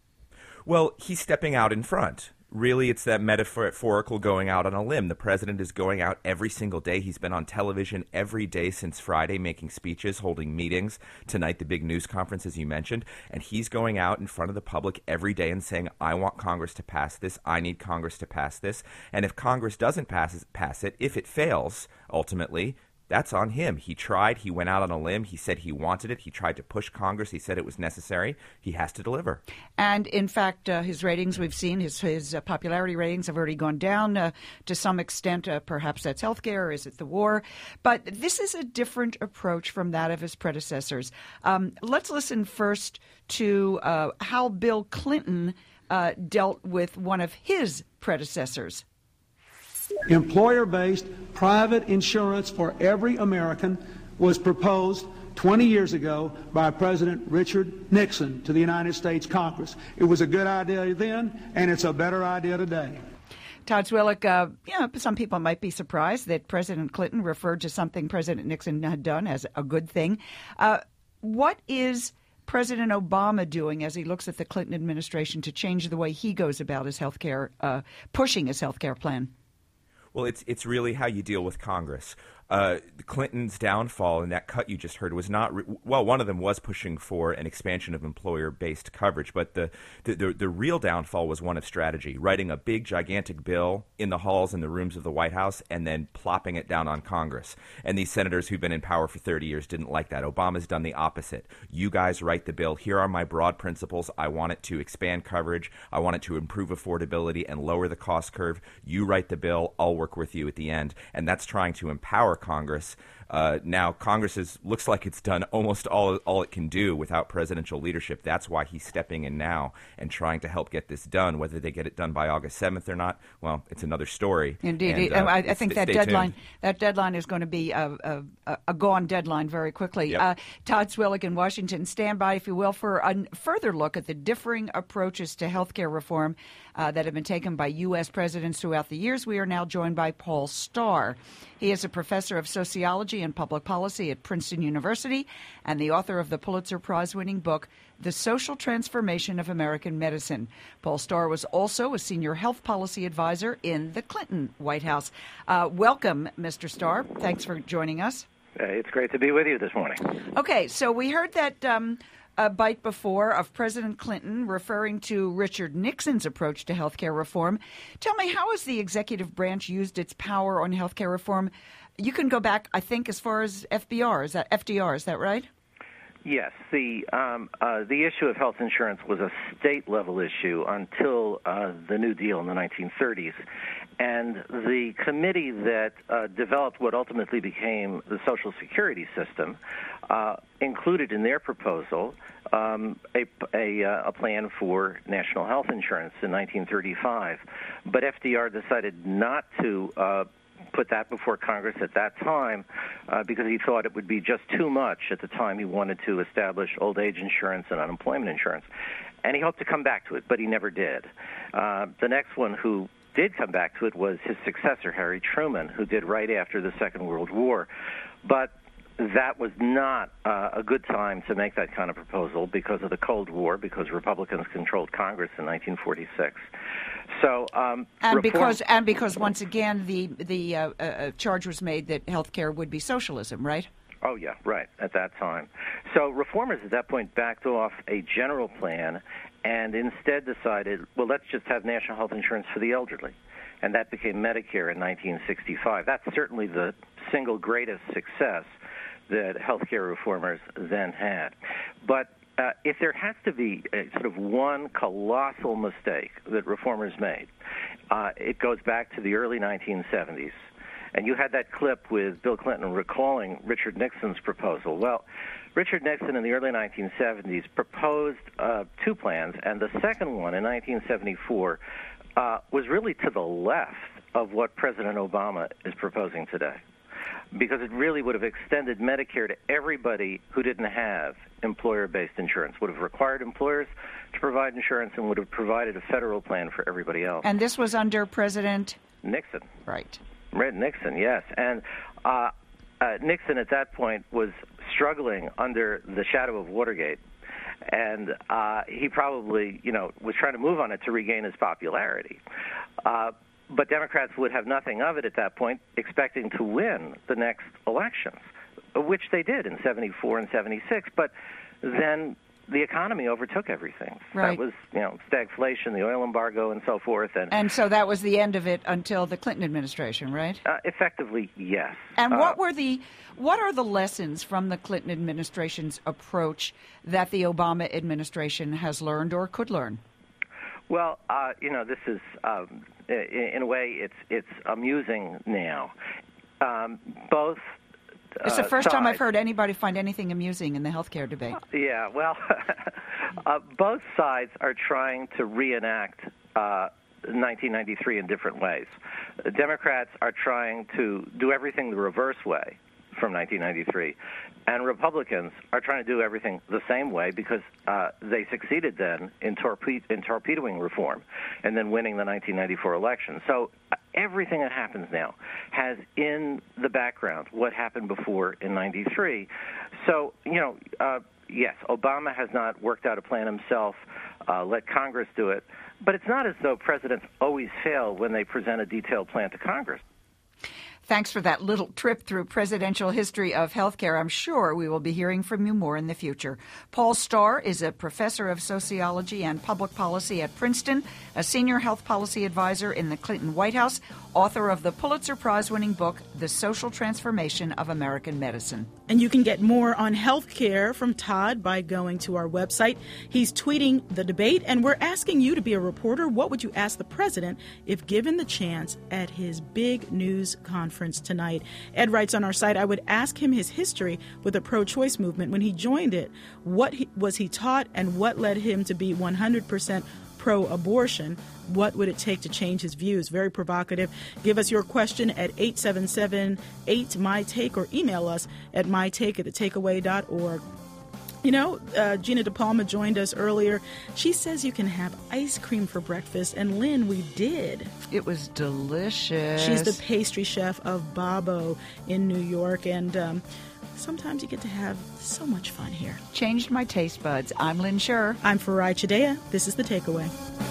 Well, he's stepping out in front. Really, it's that metaphorical going out on a limb. The president is going out every single day. He's been on television every day since Friday, making speeches, holding meetings. Tonight, the big news conference, as you mentioned. And he's going out in front of the public every day and saying, I want Congress to pass this. I need Congress to pass this. And if Congress doesn't pass, pass it, if it fails, ultimately, that's on him. He tried. He went out on a limb. He said he wanted it. He tried to push Congress. He said it was necessary. He has to deliver. And, in fact, uh, his ratings, we've seen, his, his uh, popularity ratings have already gone down uh, to some extent. Uh, perhaps that's health care, or is it the war? But this is a different approach from that of his predecessors. Um, let's listen first to uh, how Bill Clinton uh, dealt with one of his predecessors. Employer-based private insurance for every American was proposed twenty years ago by President Richard Nixon to the United States Congress. It was a good idea then, and it's a better idea today. Todd Zwillich, uh, you know, some people might be surprised that President Clinton referred to something President Nixon had done as a good thing. Uh, what is President Obama doing as he looks at the Clinton administration to change the way he goes about his health care, uh, pushing his health care plan? Well, it's it's really how you deal with Congress. Uh, Clinton's downfall in that cut you just heard was not re- well. One of them was pushing for an expansion of employer-based coverage, but the, the the the real downfall was one of strategy, writing a big, gigantic bill in the halls and the rooms of the White House, and then plopping it down on Congress. And these senators who've been in power for thirty years didn't like that. Obama's done the opposite. You guys write the bill. Here are my broad principles. I want it to expand coverage. I want it to improve affordability and lower the cost curve. You write the bill. I'll work with you at the end. And that's trying to empower Congress. Uh, now, Congress is, looks like it's done almost all all it can do without presidential leadership. That's why he's stepping in now and trying to help get this done. Whether they get it done by August seventh or not, well, it's another story. Indeed. And, uh, I, I think that deadline tuned. that deadline is going to be a, a, a gone deadline very quickly. Yep. Uh, Todd Zwillich in Washington. Stand by, if you will, for a further look at the differing approaches to health care reform uh, that have been taken by U S presidents throughout the years. We are now joined by Paul Starr. He is a professor of sociology and public policy at Princeton University and the author of the Pulitzer Prize-winning book, The Social Transformation of American Medicine. Paul Starr was also a senior health policy advisor in the Clinton White House. Uh, welcome, Mister Starr. Thanks for joining us. Uh, it's great to be with you this morning. Okay, so we heard that um, a bite before of President Clinton referring to Richard Nixon's approach to health care reform. Tell me, how has the executive branch used its power on health care reform? You can go back, I think, as far as F B R. Is that F D R? Is that right? Yes, the um, uh, the issue of health insurance was a state-level issue until uh, the New Deal in the nineteen thirties, and the committee that uh, developed what ultimately became the Social Security system uh, included in their proposal um, a, a, uh, a plan for national health insurance in nineteen thirty-five, but F D R decided not to uh, put that before Congress at that time uh, because he thought it would be just too much. At the time, he wanted to establish old age insurance and unemployment insurance, and he hoped to come back to it, but he never did. Uh, the next one who did come back to it was his successor, Harry Truman, who did right after the Second World War. But that was not uh, a good time to make that kind of proposal because of the Cold War, because Republicans controlled Congress in nineteen forty-six. So, um, and reform- because and because once again the the uh, uh, charge was made that health care would be socialism, right? Oh, yeah, right, at that time. So reformers at that point backed off a general plan and instead decided, well, let's just have national health insurance for the elderly. And that became Medicare in nineteen sixty-five. That's certainly the single greatest success that healthcare reformers then had. But uh, if there has to be a, sort of one colossal mistake that reformers made, uh, it goes back to the early nineteen seventies. And you had that clip with Bill Clinton recalling Richard Nixon's proposal. Well, Richard Nixon in the early nineteen seventies proposed uh, two plans, and the second one in nineteen seventy-four uh, was really to the left of what President Obama is proposing today, because it really would have extended Medicare to everybody who didn't have employer-based insurance, would have required employers to provide insurance, and would have provided a federal plan for everybody else. And this was under President Nixon. Right. Red Nixon, yes. And uh, uh, Nixon at that point was struggling under the shadow of Watergate. And uh, he probably, you know, was trying to move on it to regain his popularity. Uh, but Democrats would have nothing of it at that point, expecting to win the next elections, which they did in seventy-four and seventy-six. But then the economy overtook everything. Right. That was, you know, stagflation, the oil embargo, and so forth. And, And so that was the end of it until the Clinton administration, right? uh, effectively, yes. And Uh, what were the what are the lessons from the Clinton administration's approach that the Obama administration has learned or could learn? Well, uh, you know, this is um, in, in a way it's it's amusing now. Um, both. It's the uh, first time I've sides- heard anybody find anything amusing in the healthcare debate. Yeah, well, uh, both sides are trying to reenact uh, nineteen ninety-three in different ways. The Democrats are trying to do everything the reverse way from nineteen ninety-three, and Republicans are trying to do everything the same way because uh, they succeeded then in, torpe- in torpedoing reform and then winning the nineteen ninety-four election. So uh, everything that happens now has in the background what happened before in ninety-three. So, you know, uh, yes, Obama has not worked out a plan himself, uh, let Congress do it, but it's not as though presidents always fail when they present a detailed plan to Congress. Thanks for that little trip through presidential history of healthcare. I'm sure we will be hearing from you more in the future. Paul Starr is a professor of sociology and public policy at Princeton, a senior health policy advisor in the Clinton White House, author of the Pulitzer Prize-winning book, The Social Transformation of American Medicine. And you can get more on healthcare from Todd by going to our website. He's tweeting the debate, and we're asking you to be a reporter. What would you ask the president if given the chance at his big news conference tonight? Ed writes on our site, I would ask him his history with the pro-choice movement when he joined it. What he, was he taught, and what led him to be one hundred percent pro-abortion? What would it take to change his views? Very provocative. Give us your question at eight seven seven eight my take or email us at my take at the takeaway dot org. You know, uh, Gina DePalma joined us earlier. She says you can have ice cream for breakfast, and Lynn, we did. It was delicious. She's the pastry chef of Babbo in New York, and um, sometimes you get to have so much fun here. Changed my taste buds. I'm Lynn Scher. I'm Farai Chidea. This is The Takeaway.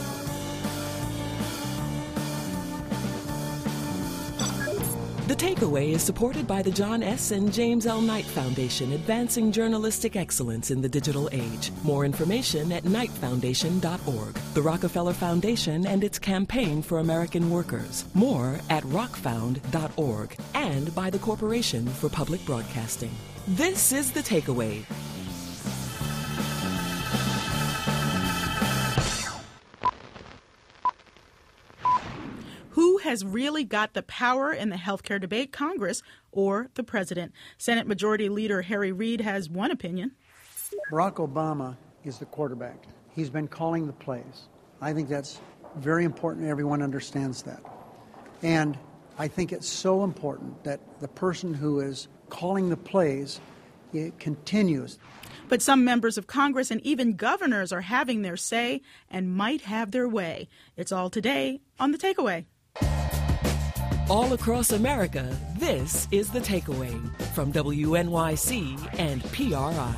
The Takeaway is supported by the John S. and James L. Knight Foundation, advancing journalistic excellence in the digital age. More information at knight foundation dot org. The Rockefeller Foundation and its campaign for American workers. More at rock found dot org. And by the Corporation for Public Broadcasting. This is The Takeaway. has really got the power in the healthcare debate, Congress or the president? Senate Majority Leader Harry Reid has one opinion. Barack Obama is the quarterback. He's been calling the plays. I think that's very important. Everyone understands that. And I think it's so important that the person who is calling the plays, it continues. But some members of Congress and even governors are having their say and might have their way. It's all today on The Takeaway. All across America, this is The Takeaway from W N Y C and P R I.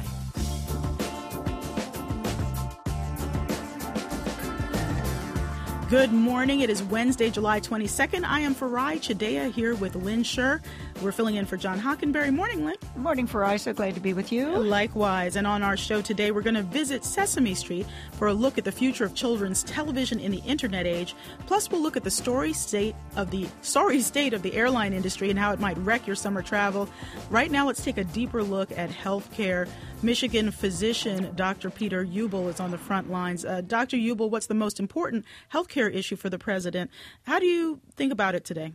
Good morning. It is Wednesday, July twenty-second. I am Farai Chideya here with Lynn Scher. We're filling in for John Hockenberry. Morning, Lynn. Morning, Farai. So glad to be with you. Likewise. And on our show today, we're going to visit Sesame Street for a look at the future of children's television in the internet age. Plus, we'll look at the story state of the sorry state of the airline industry and how it might wreck your summer travel. Right now, let's take a deeper look at health care. Michigan physician Doctor Peter Ubel is on the front lines. Uh, Doctor Ubel, what's the most important health care issue for the president? How do you think about it today?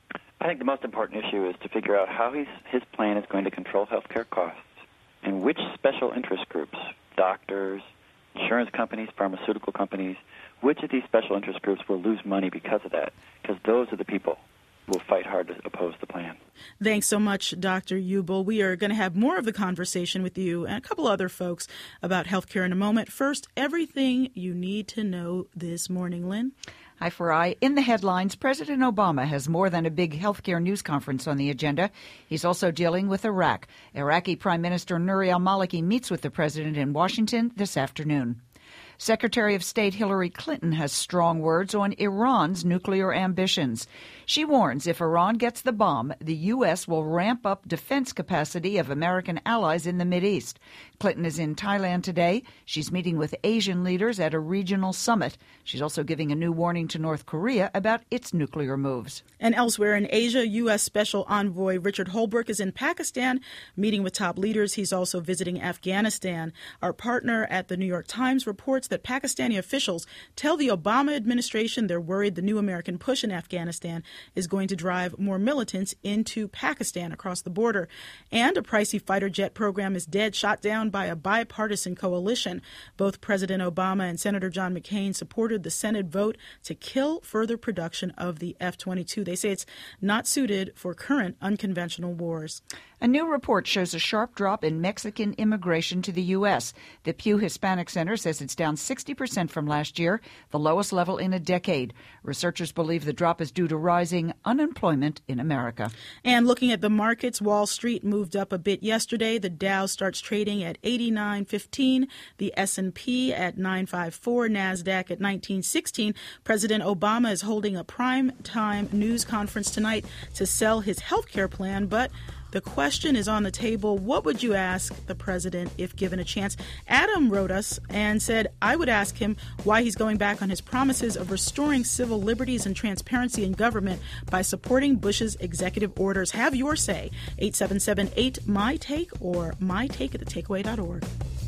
I think the most important issue is to figure out how he's, his plan is going to control healthcare costs and which special interest groups, doctors, insurance companies, pharmaceutical companies, which of these special interest groups will lose money because of that, because those are the people who will fight hard to oppose the plan. Thanks so much, Doctor Ubel. We are going to have more of the conversation with you and a couple other folks about healthcare in a moment. First, everything you need to know this morning, Lynn. Hi, Farai. In the headlines, President Obama has more than a big healthcare news conference on the agenda. He's also dealing with Iraq. Iraqi Prime Minister Nouri al-Maliki meets with the president in Washington this afternoon. Secretary of State Hillary Clinton has strong words on Iran's nuclear ambitions. She warns if Iran gets the bomb, the U S will ramp up defense capacity of American allies in the Mideast. Clinton is in Thailand today. She's meeting with Asian leaders at a regional summit. She's also giving a new warning to North Korea about its nuclear moves. And elsewhere in Asia, U S. Special Envoy Richard Holbrooke is in Pakistan, meeting with top leaders. He's also visiting Afghanistan. Our partner at the New York Times reports that Pakistani officials tell the Obama administration they're worried the new American push in Afghanistan is going to drive more militants into Pakistan across the border. And a pricey fighter jet program is dead, shot down by a bipartisan coalition. Both President Obama and Senator John McCain supported the Senate vote to kill further production of the F twenty-two. They say it's not suited for current unconventional wars. A new report shows a sharp drop in Mexican immigration to the U S. The Pew Hispanic Center says it's down sixty percent from last year, the lowest level in a decade. Researchers believe the drop is due to rising unemployment in America. And looking at the markets, Wall Street moved up a bit yesterday. The Dow starts trading at eighty-nine fifteen, the S and P at nine fifty-four, NASDAQ at nineteen sixteen. President Obama is holding a prime-time news conference tonight to sell his health care plan, but the question is on the table. What would you ask the president if given a chance? Adam wrote us and said, I would ask him why he's going back on his promises of restoring civil liberties and transparency in government by supporting Bush's executive orders. Have your say. eight seven seven eight, M Y Take or my take at the takeaway dot org.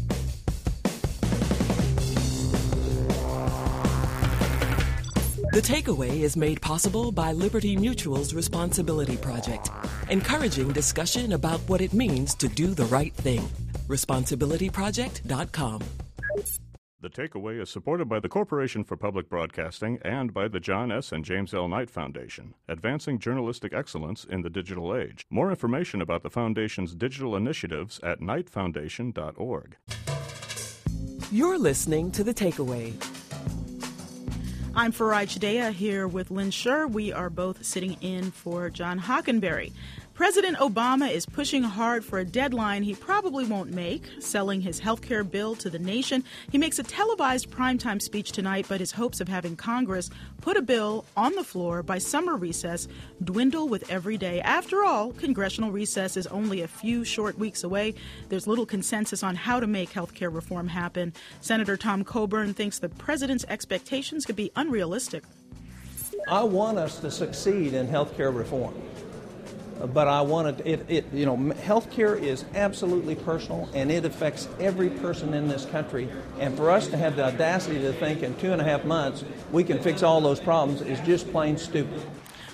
The Takeaway is made possible by Liberty Mutual's Responsibility Project, encouraging discussion about what it means to do the right thing. responsibility project dot com. The Takeaway is supported by the Corporation for Public Broadcasting and by the John S. and James L. Knight Foundation, advancing journalistic excellence in the digital age. More information about the Foundation's digital initiatives at knight foundation dot org. You're listening to The Takeaway. I'm Farai Chideya here with Lynn Scher. We are both sitting in for John Hockenberry. President Obama is pushing hard for a deadline he probably won't make, selling his health care bill to the nation. He makes a televised primetime speech tonight, but his hopes of having Congress put a bill on the floor by summer recess dwindle with every day. After all, congressional recess is only a few short weeks away. There's little consensus on how to make health care reform happen. Senator Tom Coburn thinks the president's expectations could be unrealistic. I want us to succeed in health care reform. But I wanted it, it, you know, healthcare is absolutely personal, and it affects every person in this country. And for us to have the audacity to think in two and a half months we can fix all those problems is just plain stupid.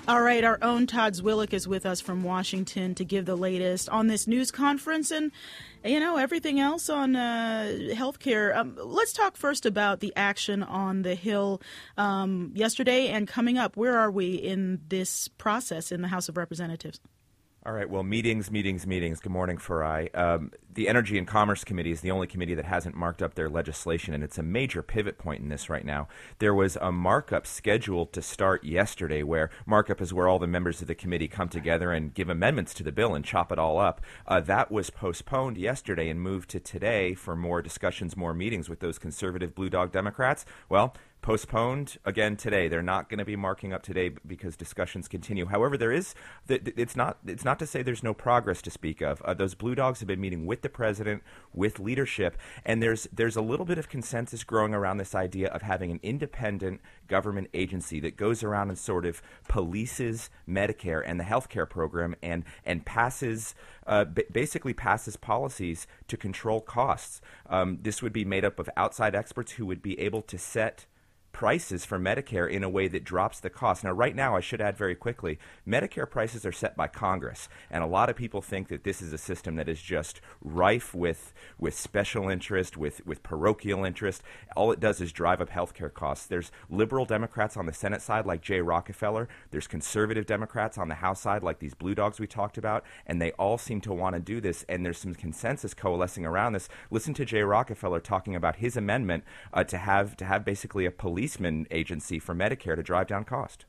All right, our own Todd Zwillich is with us from Washington to give the latest on this news conference and, you know, everything else on uh, health care. Um, let's talk first about the action on the Hill um, yesterday and coming up. Where are we in this process in the House of Representatives? All right, well, meetings, meetings, meetings. Good morning, Farai. Um, the Energy and Commerce Committee is the only committee that hasn't marked up their legislation, and it's a major pivot point in this right now. There was a markup scheduled to start yesterday, where markup is where all the members of the committee come together and give amendments to the bill and chop it all up. Uh, that was postponed yesterday and moved to today for more discussions, more meetings with those conservative Blue Dog Democrats. Well, postponed again today. They're not going to be marking up today because discussions continue. However, there is it's not it's not to say there's no progress to speak of. Uh, those Blue Dogs have been meeting with the president, with leadership, and there's there's a little bit of consensus growing around this idea of having an independent government agency that goes around and sort of polices Medicare and the health care program and and passes uh, b- basically passes policies to control costs. Um, this would be made up of outside experts who would be able to set prices for Medicare in a way that drops the cost. Now, right now, I should add very quickly, Medicare prices are set by Congress, and a lot of people think that this is a system that is just rife with with special interest, with, with parochial interest. All it does is drive up healthcare costs. There's liberal Democrats on the Senate side like Jay Rockefeller. There's conservative Democrats on the House side like these Blue Dogs we talked about, and they all seem to want to do this, and there's some consensus coalescing around this. Listen to Jay Rockefeller talking about his amendment uh, to have to have basically a police agency for Medicare to drive down cost.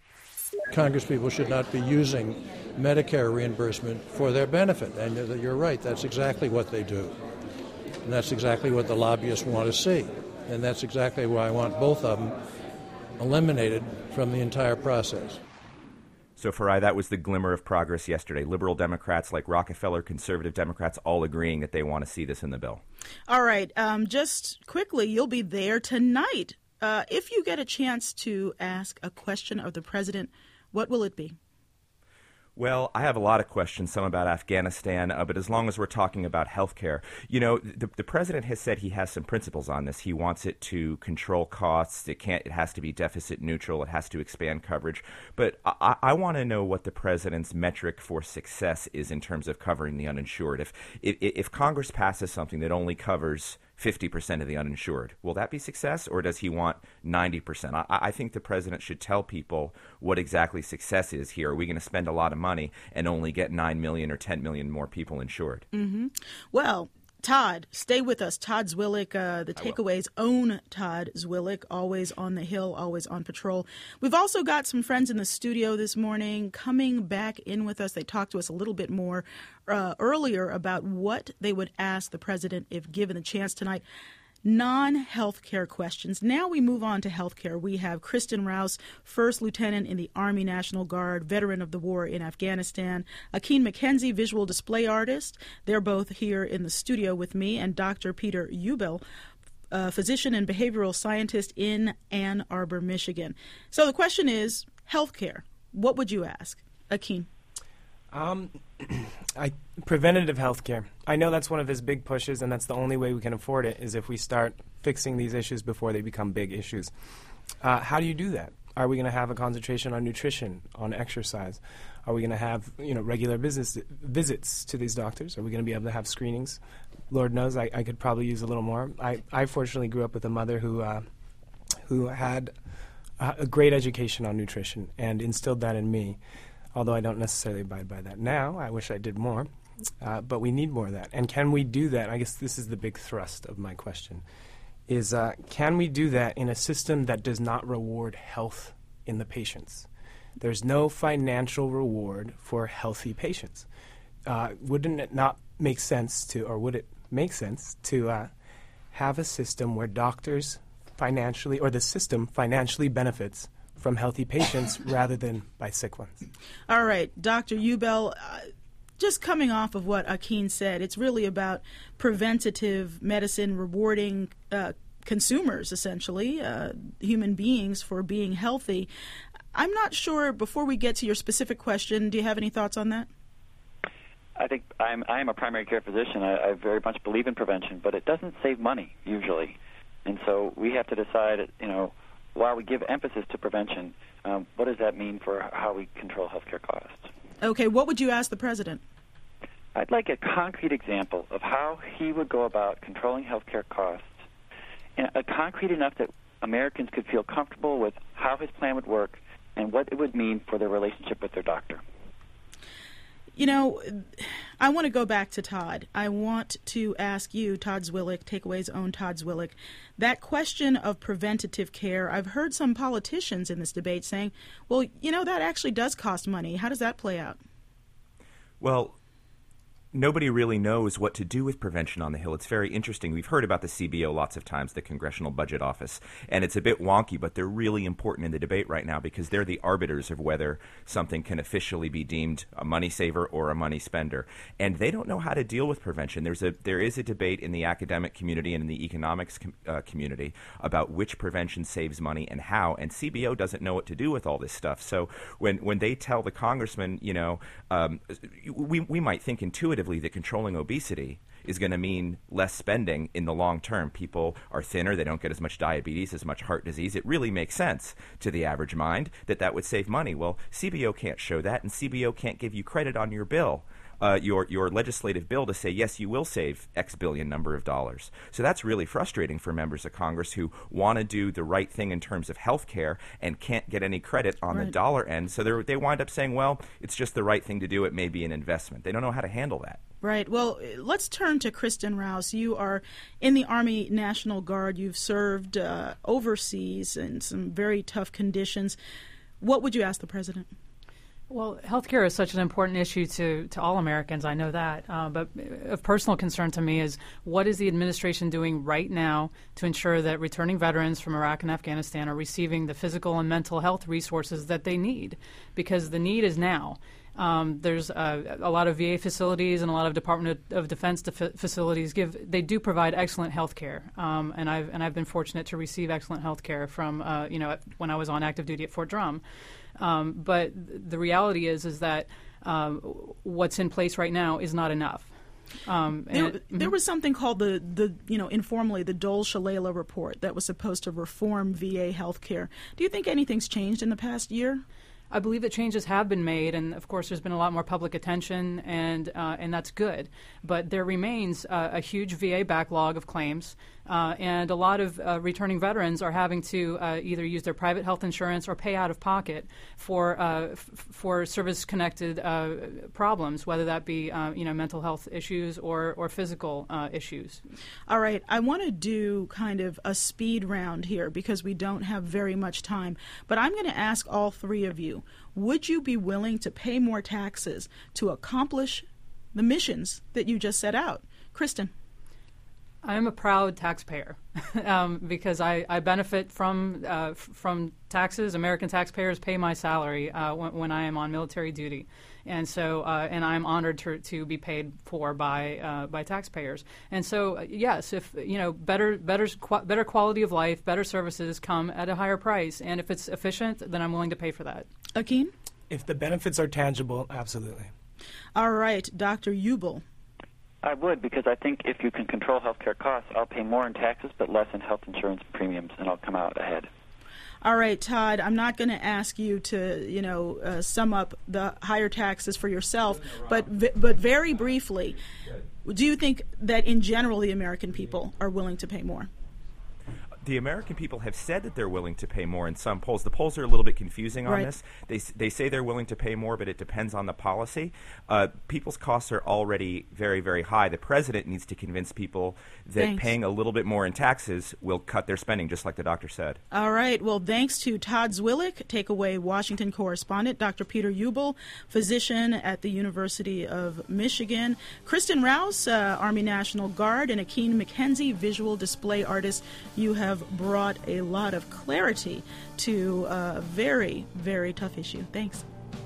Congress people should not be using Medicare reimbursement for their benefit. And you're right, that's exactly what they do. And that's exactly what the lobbyists want to see. And that's exactly why I want both of them eliminated from the entire process. So, Farai, that was the glimmer of progress yesterday. Liberal Democrats like Rockefeller, conservative Democrats all agreeing that they want to see this in the bill. All right. Um, just quickly, you'll be there tonight. Uh, if you get a chance to ask a question of the president, what will it be? Well, I have a lot of questions, some about Afghanistan, uh, but as long as we're talking about health care, you know, the, the president has said he has some principles on this. He wants it to control costs. It can't. It has to be deficit neutral. It has to expand coverage. But I, I want to know what the president's metric for success is in terms of covering the uninsured. If if, if Congress passes something that only covers fifty percent of the uninsured, will that be success, or does he want ninety percent? I, I think the president should tell people what exactly success is here. Are we going to spend a lot of money and only get nine million or ten million more people insured? Mm-hmm. Well, Todd, stay with us. Todd Zwillich, uh, the Takeaway's own Todd Zwillich, always on the Hill, always on patrol. We've also got some friends in the studio this morning coming back in with us. They talked to us a little bit more uh, earlier about what they would ask the president if given the chance tonight. Non-health care questions. Now we move on to health care. We have Kristen Rouse, First Lieutenant in the Army National Guard, veteran of the war in Afghanistan, Akeem McKenzie, visual display artist. They're both here in the studio with me, and Doctor Peter Ubel, a physician and behavioral scientist in Ann Arbor, Michigan. So the question is, health care. What would you ask? Akeem. Um, I, preventative health care. I know that's one of his big pushes, and that's the only way we can afford it is if we start fixing these issues before they become big issues. Uh, how do you do that? Are we going to have a concentration on nutrition, on exercise? Are we going to have, you know, regular business visits to these doctors? Are we going to be able to have screenings? Lord knows, I, I could probably use a little more. I, I fortunately grew up with a mother who uh, who had uh, a great education on nutrition and instilled that in me. Although I don't necessarily abide by that now. I wish I did more. Uh, but we need more of that. And can we do that? I guess this is the big thrust of my question, is uh, can we do that in a system that does not reward health in the patients? There's no financial reward for healthy patients. Uh, wouldn't it not make sense to, or would it make sense to uh, have a system where doctors financially, or the system financially benefits from healthy patients rather than by sick ones? All right, Doctor Ubel, uh, just coming off of what Akeem said, it's really about preventative medicine rewarding uh, consumers, essentially, uh, human beings, for being healthy. I'm not sure, before we get to your specific question, do you have any thoughts on that? I think I'm, I'm a primary care physician. I, I very much believe in prevention, but it doesn't save money, usually. And so we have to decide, you know, while we give emphasis to prevention, um, what does that mean for how we control healthcare costs? Okay, what would you ask the president? I'd like a concrete example of how he would go about controlling healthcare costs, and a concrete enough that Americans could feel comfortable with how his plan would work and what it would mean for their relationship with their doctor. You know, I want to go back to Todd. I want to ask you, Todd Zwillich, Takeaway's own Todd Zwillich, that question of preventative care. I've heard some politicians in this debate saying, well, you know, that actually does cost money. How does that play out? Well, nobody really knows what to do with prevention on the Hill. It's very interesting. We've heard about the C B O lots of times, the Congressional Budget Office, and it's a bit wonky, but they're really important in the debate right now because they're the arbiters of whether something can officially be deemed a money saver or a money spender. And they don't know how to deal with prevention. There's a there is a debate in the academic community and in the economics com- uh, community about which prevention saves money and how, and C B O doesn't know what to do with all this stuff. So when, when they tell the congressman, you know, um, we, we might think intuitively that controlling obesity is going to mean less spending in the long term. People are thinner, they don't get as much diabetes, as much heart disease. It really makes sense to the average mind that that would save money. Well, C B O can't show that, and C B O can't give you credit on your bill. Uh, your your legislative bill to say, yes, you will save X billion number of dollars. So that's really frustrating for members of Congress who want to do the right thing in terms of health care and can't get any credit on right. the dollar end. So they wind up saying, well, it's just the right thing to do. It may be an investment. They don't know how to handle that. Right. Well, let's turn to Kristen Rouse. You are in the Army National Guard. You've served uh, overseas in some very tough conditions. What would you ask the president? Well, healthcare is such an important issue to, to all Americans. I know that. Uh, but of personal concern to me is what is the administration doing right now to ensure that returning veterans from Iraq and Afghanistan are receiving the physical and mental health resources that they need? Because the need is now. Um, there's uh, a lot of V A facilities and a lot of Department of, of Defense def- facilities give they do provide excellent health care, um, and I've and I've been fortunate to receive excellent health care from uh, you know when I was on active duty at Fort Drum. Um, but the reality is is that um, what's in place right now is not enough. Um, there, it, there mm-hmm. was something called the, the you know informally the Dole-Shalala report that was supposed to reform V A health care. Do you think anything's changed in the past year? I believe that changes have been made, and of course there's been a lot more public attention, and uh, and that's good. But there remains uh, a huge V A backlog of claims, uh, and a lot of uh, returning veterans are having to uh, either use their private health insurance or pay out of pocket for uh, f- for service-connected uh, problems, whether that be uh, you know mental health issues or or physical uh, issues. All right, I want to do kind of a speed round here because we don't have very much time. But I'm going to ask all three of you. Would you be willing to pay more taxes to accomplish the missions that you just set out? Kristen. I am a proud taxpayer um, because I, I benefit from uh, f- from taxes. American taxpayers pay my salary uh, when, when I am on military duty, and so uh, and I'm honored to, to be paid for by uh, by taxpayers. And so uh, yes, if you know better better qu- better quality of life, better services come at a higher price, and if it's efficient, then I'm willing to pay for that. Akin? If the benefits are tangible, absolutely. All right, Doctor Ubel. I would, because I think if you can control healthcare costs, I'll pay more in taxes but less in health insurance premiums, and I'll come out ahead. All right, Todd, I'm not going to ask you to, you know, uh, sum up the higher taxes for yourself, but but very briefly, do you think that in general the American people are willing to pay more? The American people have said that they're willing to pay more in some polls. The polls are a little bit confusing on right. this. They they say they're willing to pay more, but it depends on the policy. Uh, people's costs are already very, very high. The president needs to convince people that Thanks. paying a little bit more in taxes will cut their spending, just like the doctor said. All right. Well, thanks to Todd Zwillich, Takeaway Washington correspondent, Doctor Peter Ubel, physician at the University of Michigan, Kristen Rouse, uh, Army National Guard, and Akin McKenzie, visual display artist. You have brought a lot of clarity to a very, very tough issue. Thanks.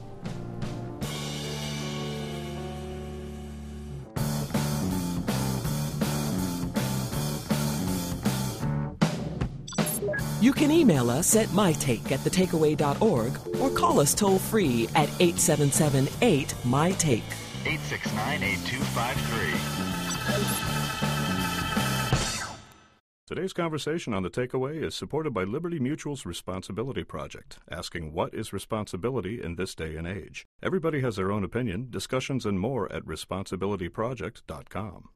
You can email us at mytake at the takeaway dot org or call us toll free at eight seven seven eight M Y T A K E. eight six nine, eight two five three. Today's conversation on The Takeaway is supported by Liberty Mutual's Responsibility Project, asking what is responsibility in this day and age. Everybody has their own opinion. Discussions and more at responsibility project dot com.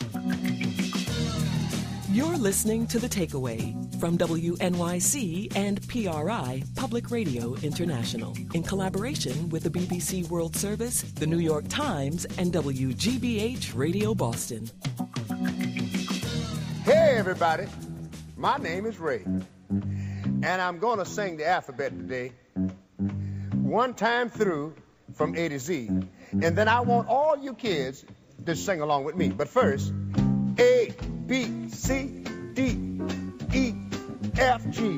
You're listening to The Takeaway from W N Y C and P R I Public Radio International in collaboration with the B B C World Service, the New York Times, and W G B H Radio Boston. Hey everybody, my name is Ray, and I'm going to sing the alphabet today, one time through from A to Z, and then I want all you kids to sing along with me. But first, A, B, C, D, E, F, G.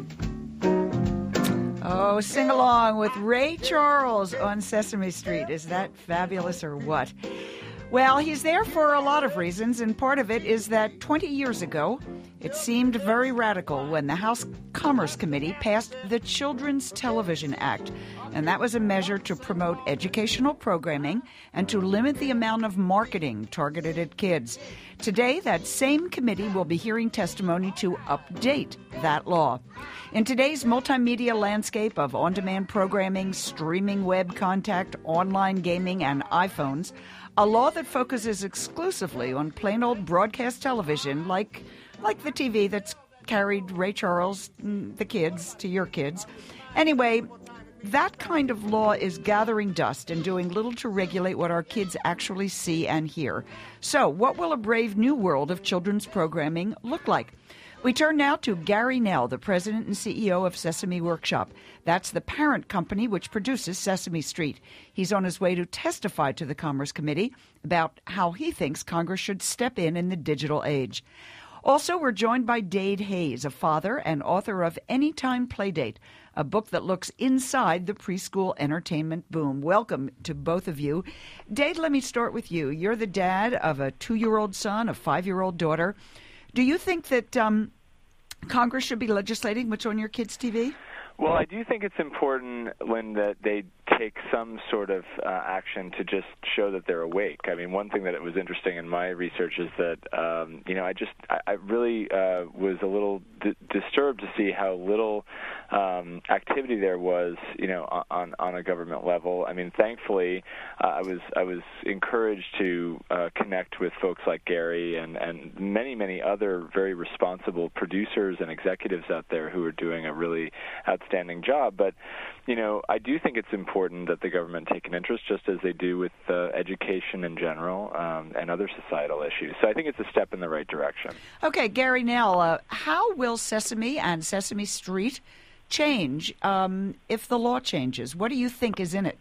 Oh, sing along with Ray Charles on Sesame Street. Is that fabulous or what? Well, he's there for a lot of reasons, and part of it is that twenty years ago, it seemed very radical when the House Commerce Committee passed the Children's Television Act, and that was a measure to promote educational programming and to limit the amount of marketing targeted at kids. Today, that same committee will be hearing testimony to update that law. In today's multimedia landscape of on-demand programming, streaming web contact, online gaming, and iPhones, a law that focuses exclusively on plain old broadcast television, like like the T V that's carried Ray Charles, the kids, to your kids. Anyway, that kind of law is gathering dust and doing little to regulate what our kids actually see and hear. So, what will a brave new world of children's programming look like? We turn now to Gary Nell, the president and C E O of Sesame Workshop. That's the parent company which produces Sesame Street. He's on his way to testify to the Commerce Committee about how he thinks Congress should step in in the digital age. Also, we're joined by Dade Hayes, a father and author of Anytime Playdate, a book that looks inside the preschool entertainment boom. Welcome to both of you. Dade, let me start with you. You're the dad of a two-year-old son, a five-year-old daughter. Do you think that um, Congress should be legislating what's on your kids' T V? Well, I do think it's important, Lynn, that they take some sort of uh, action to just show that they're awake. I mean, one thing that was interesting in my research is that, um, you know, I just, I, I really uh, was a little d- disturbed to see how little um, activity there was, you know, on on a government level. I mean, thankfully, uh, I was I was encouraged to uh, connect with folks like Gary and, and many, many other very responsible producers and executives out there who are doing a really outstanding job. But, you know, I do think it's important that the government take an interest, just as they do with uh, education in general um, and other societal issues. So I think it's a step in the right direction. Okay, Gary Nell, uh, how will Sesame and Sesame Street change um, if the law changes? What do you think is in it?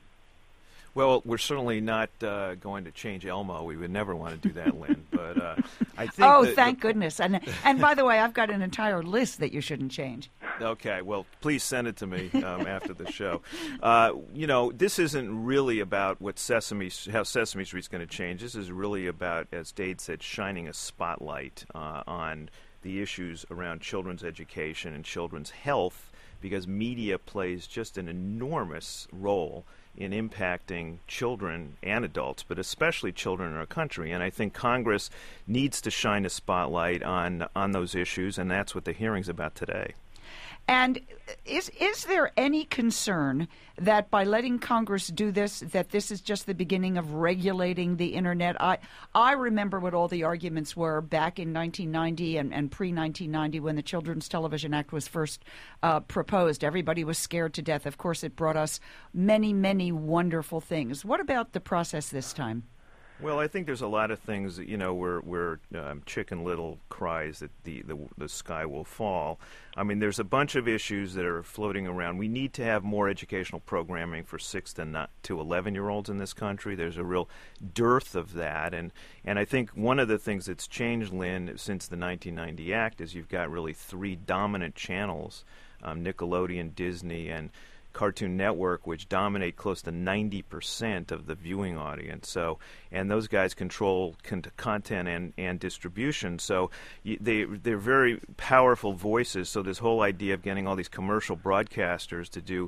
Well, we're certainly not uh, going to change Elmo. We would never want to do that, Lynn. But uh, I think. Oh, that thank the, goodness! And and by the way, I've got an entire list that you shouldn't change. Okay, well, please send it to me um, after the show. Uh, you know, this isn't really about what Sesame, how Sesame Street's going to change. This is really about, as Dade said, shining a spotlight uh, on the issues around children's education and children's health, because media plays just an enormous role in impacting children and adults, but especially children in our country. And I think Congress needs to shine a spotlight on on those issues, and that's what the hearing's about today. And is is there any concern that by letting Congress do this, that this is just the beginning of regulating the Internet? I I remember what all the arguments were back in nineteen ninety and, and pre-nineteen ninety when the Children's Television Act was first uh, proposed. Everybody was scared to death. Of course, it brought us many, many wonderful things. What about the process this time? Well, I think there's a lot of things that, you know, where, where um, Chicken Little cries that the, the the sky will fall. I mean, there's a bunch of issues that are floating around. We need to have more educational programming for six to not, to eleven-year-olds in this country. There's a real dearth of that. And, and I think one of the things that's changed, Lynn, since the nineteen ninety Act is you've got really three dominant channels, um, Nickelodeon, Disney, and Cartoon Network, which dominate close to ninety percent of the viewing audience. So, and those guys control con- content and, and distribution. So y- they, they're very powerful voices. So this whole idea of getting all these commercial broadcasters to do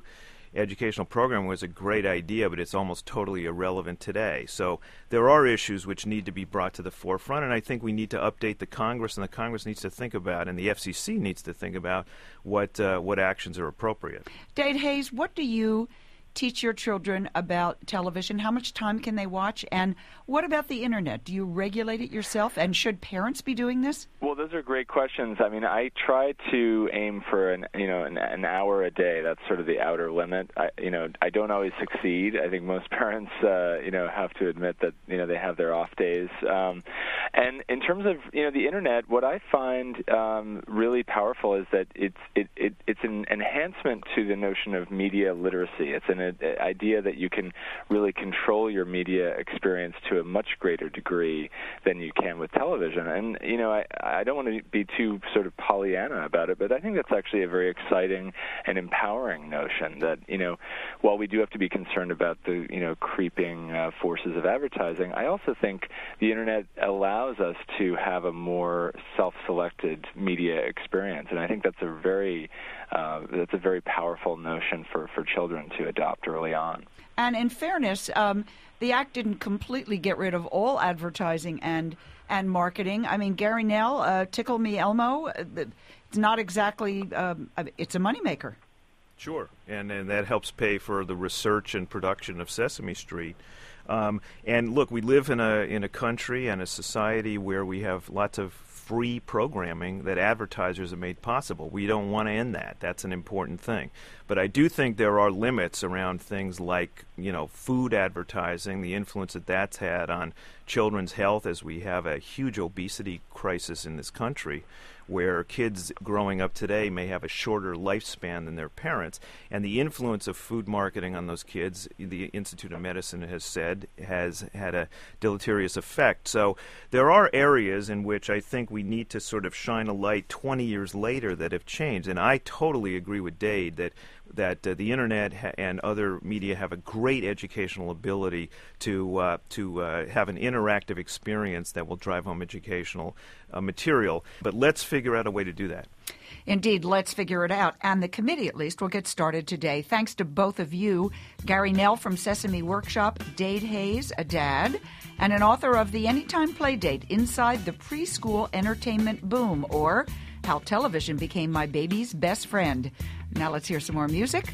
educational program was a great idea, but it's almost totally irrelevant today. So there are issues which need to be brought to the forefront, and I think we need to update the Congress, and the Congress needs to think about, and the F C C needs to think about what uh, what actions are appropriate. Dade Hayes, what do you teach your children about television? How much time can they watch? And what about the Internet? Do you regulate it yourself? And should parents be doing this? Well, those are great questions. I mean, I try to aim for an you know an, an hour a day. That's sort of the outer limit. I, you know, I don't always succeed. I think most parents, uh, you know, have to admit that you know they have their off days. Um, and in terms of you know the Internet, what I find um, really powerful is that it's it, it it's an enhancement to the notion of media literacy. It's an a, idea that you can really control your media experience to a much greater degree than you can with television. And you know, I, I don't want to be too sort of Pollyanna about it, but I think that's actually a very exciting and empowering notion. That you know, while we do have to be concerned about the you know creeping uh, forces of advertising, I also think the Internet allows us to have a more self-selected media experience, and I think that's a very uh, that's a very powerful notion for, for children to adopt early on. And in fairness, um, the act didn't completely get rid of all advertising and and marketing. I mean, Gary Nell, uh, Tickle Me Elmo, uh, it's not exactly, um, it's a moneymaker. Sure, and, and that helps pay for the research and production of Sesame Street. Um, and look, we live in a in a country and a society where we have lots of free programming that advertisers have made possible. We don't want to end that. That's an important thing. But I do think there are limits around things like, you know, food advertising, the influence that that's had on children's health, as we have a huge obesity crisis in this country, where kids growing up today may have a shorter lifespan than their parents. And the influence of food marketing on those kids, the Institute of Medicine has said, has had a deleterious effect. So there are areas in which I think we need to sort of shine a light twenty years later that have changed. And I totally agree with Dade that that uh, the Internet ha- and other media have a great educational ability to uh, to uh, have an interactive experience that will drive home educational uh, material. But let's figure out a way to do that. Indeed, let's figure it out. And the committee, at least, will get started today. Thanks to both of you, Gary Nell from Sesame Workshop, Dade Hayes, a dad, and an author of the Anytime Playdate, Inside the Preschool Entertainment Boom, or How Television Became My Baby's Best Friend. Now let's hear some more music.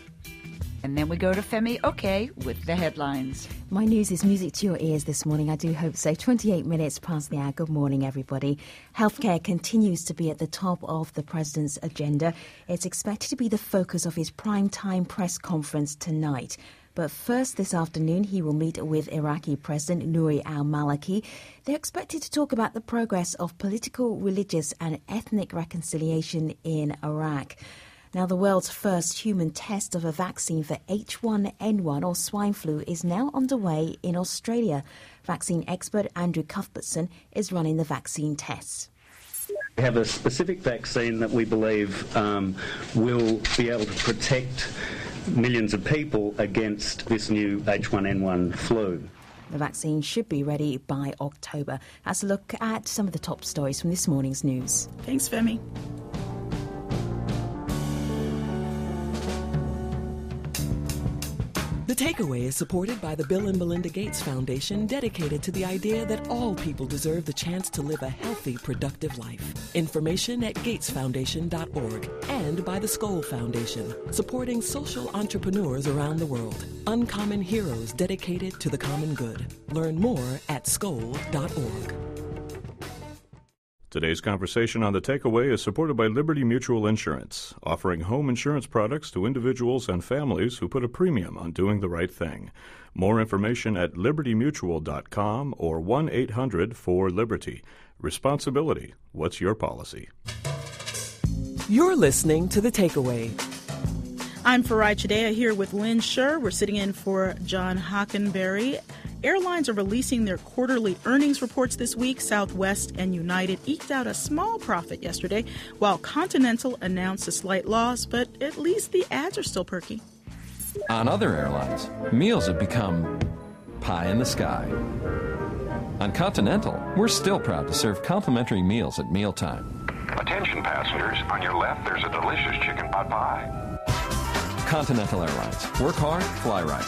And then we go to Femi Oke with the headlines. My news is music to your ears this morning. I do hope so. twenty-eight minutes past the hour. Good morning, everybody. Healthcare continues to be at the top of the president's agenda. It's expected to be the focus of his prime-time press conference tonight. But first, this afternoon, he will meet with Iraqi President Nouri al-Maliki. They're expected to talk about the progress of political, religious and ethnic reconciliation in Iraq. Now, the world's first human test of a vaccine for H one N one or swine flu is now underway in Australia. Vaccine expert Andrew Cuthbertson is running the vaccine tests. We have a specific vaccine that we believe um, will be able to protect millions of people against this new H one N one flu. The vaccine should be ready by October. Let's look at some of the top stories from this morning's news. Thanks, Femi. The Takeaway is supported by the Bill and Melinda Gates Foundation, dedicated to the idea that all people deserve the chance to live a healthy, productive life. Information at gates foundation dot org. And by the Skoll Foundation, supporting social entrepreneurs around the world. Uncommon heroes dedicated to the common good. Learn more at skoll dot org. Today's conversation on The Takeaway is supported by Liberty Mutual Insurance, offering home insurance products to individuals and families who put a premium on doing the right thing. More information at liberty mutual dot com or one eight hundred four liberty. Responsibility. What's your policy? You're listening to The Takeaway. I'm Farai Chidea here with Lynn Scher. We're sitting in for John Hockenberry. Airlines are releasing their quarterly earnings reports this week. Southwest and United eked out a small profit yesterday, while Continental announced a slight loss, but at least the ads are still perky. On other airlines, meals have become pie in the sky. On Continental, we're still proud to serve complimentary meals at mealtime. Attention passengers, on your left there's a delicious chicken pot pie. Continental Airlines. Work hard, fly right.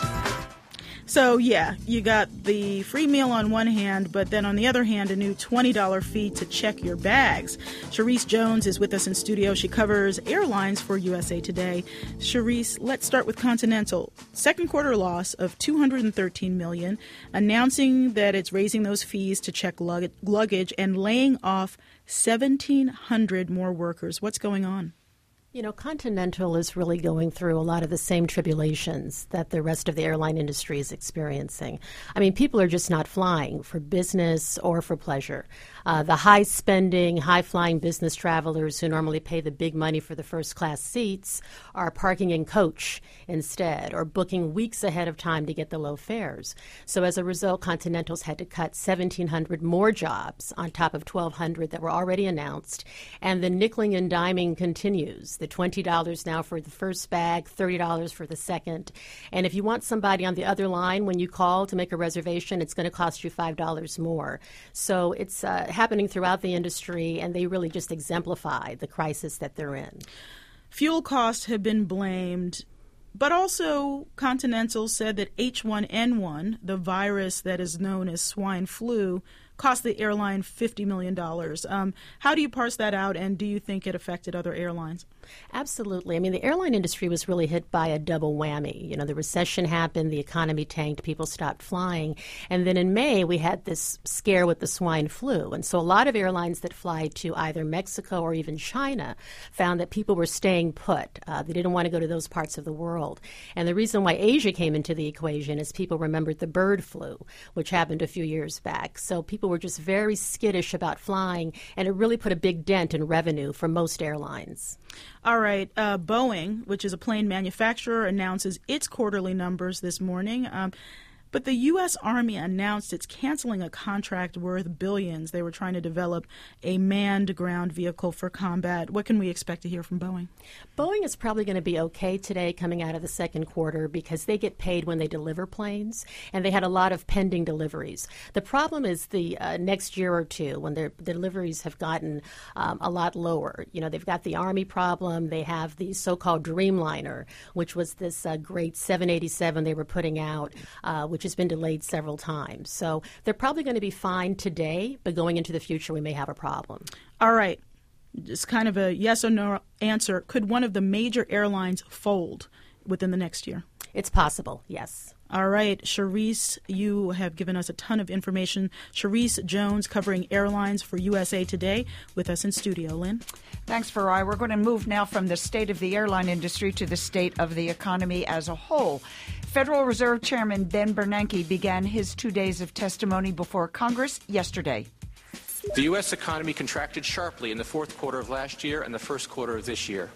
So, yeah, you got the free meal on one hand, but then on the other hand, a new twenty dollars fee to check your bags. Charisse Jones is with us in studio. She covers airlines for U S A Today. Charisse, let's start with Continental. Second quarter loss of two hundred thirteen million dollars, announcing that it's raising those fees to check lug- luggage and laying off seventeen hundred more workers. What's going on? You know, Continental is really going through a lot of the same tribulations that the rest of the airline industry is experiencing. I mean, people are just not flying for business or for pleasure. Uh, the high-spending, high-flying business travelers who normally pay the big money for the first-class seats are parking in coach instead or booking weeks ahead of time to get the low fares. So as a result, Continental's had to cut seventeen hundred more jobs on top of twelve hundred that were already announced. And the nickeling and diming continues. The twenty dollars now for the first bag, thirty dollars for the second. And if you want somebody on the other line when you call to make a reservation, it's going to cost you five dollars more. So it's uh, happening throughout the industry, and they really just exemplify the crisis that they're in. Fuel costs have been blamed, but also Continental said that H one N one, the virus that is known as swine flu, cost the airline fifty million dollars. Um, how do you parse that out, and do you think it affected other airlines? Absolutely. I mean, the airline industry was really hit by a double whammy. You know, the recession happened, the economy tanked, people stopped flying. And then in May, we had this scare with the swine flu. And so a lot of airlines that fly to either Mexico or even China found that people were staying put. Uh, they didn't want to go to those parts of the world. And the reason why Asia came into the equation is people remembered the bird flu, which happened a few years back. So people were just very skittish about flying, and it really put a big dent in revenue for most airlines. All right. Uh, Boeing, which is a plane manufacturer, announces its quarterly numbers this morning. Um, but the U S. Army announced it's canceling a contract worth billions. They were trying to develop a manned ground vehicle for combat. What can we expect to hear from Boeing? Boeing is probably going to be okay today coming out of the second quarter because they get paid when they deliver planes, and they had a lot of pending deliveries. The problem is the uh, next year or two when their deliveries have gotten um, a lot lower. You know, they've got the Army problem. They have the so-called Dreamliner, which was this uh, great seven eighty-seven they were putting out, uh, which has been delayed several times. So they're probably going to be fine today, but going into the future, we may have a problem. All right. Just kind of a yes or no answer. Could one of the major airlines fold within the next year? It's possible, yes. All right, Charisse, you have given us a ton of information. Charisse Jones covering airlines for U S A Today with us in studio. Lynn? Thanks, Farai. We're going to move now from the state of the airline industry to the state of the economy as a whole. Federal Reserve Chairman Ben Bernanke began his two days of testimony before Congress yesterday. The U S economy contracted sharply in the fourth quarter of last year and the first quarter of this year.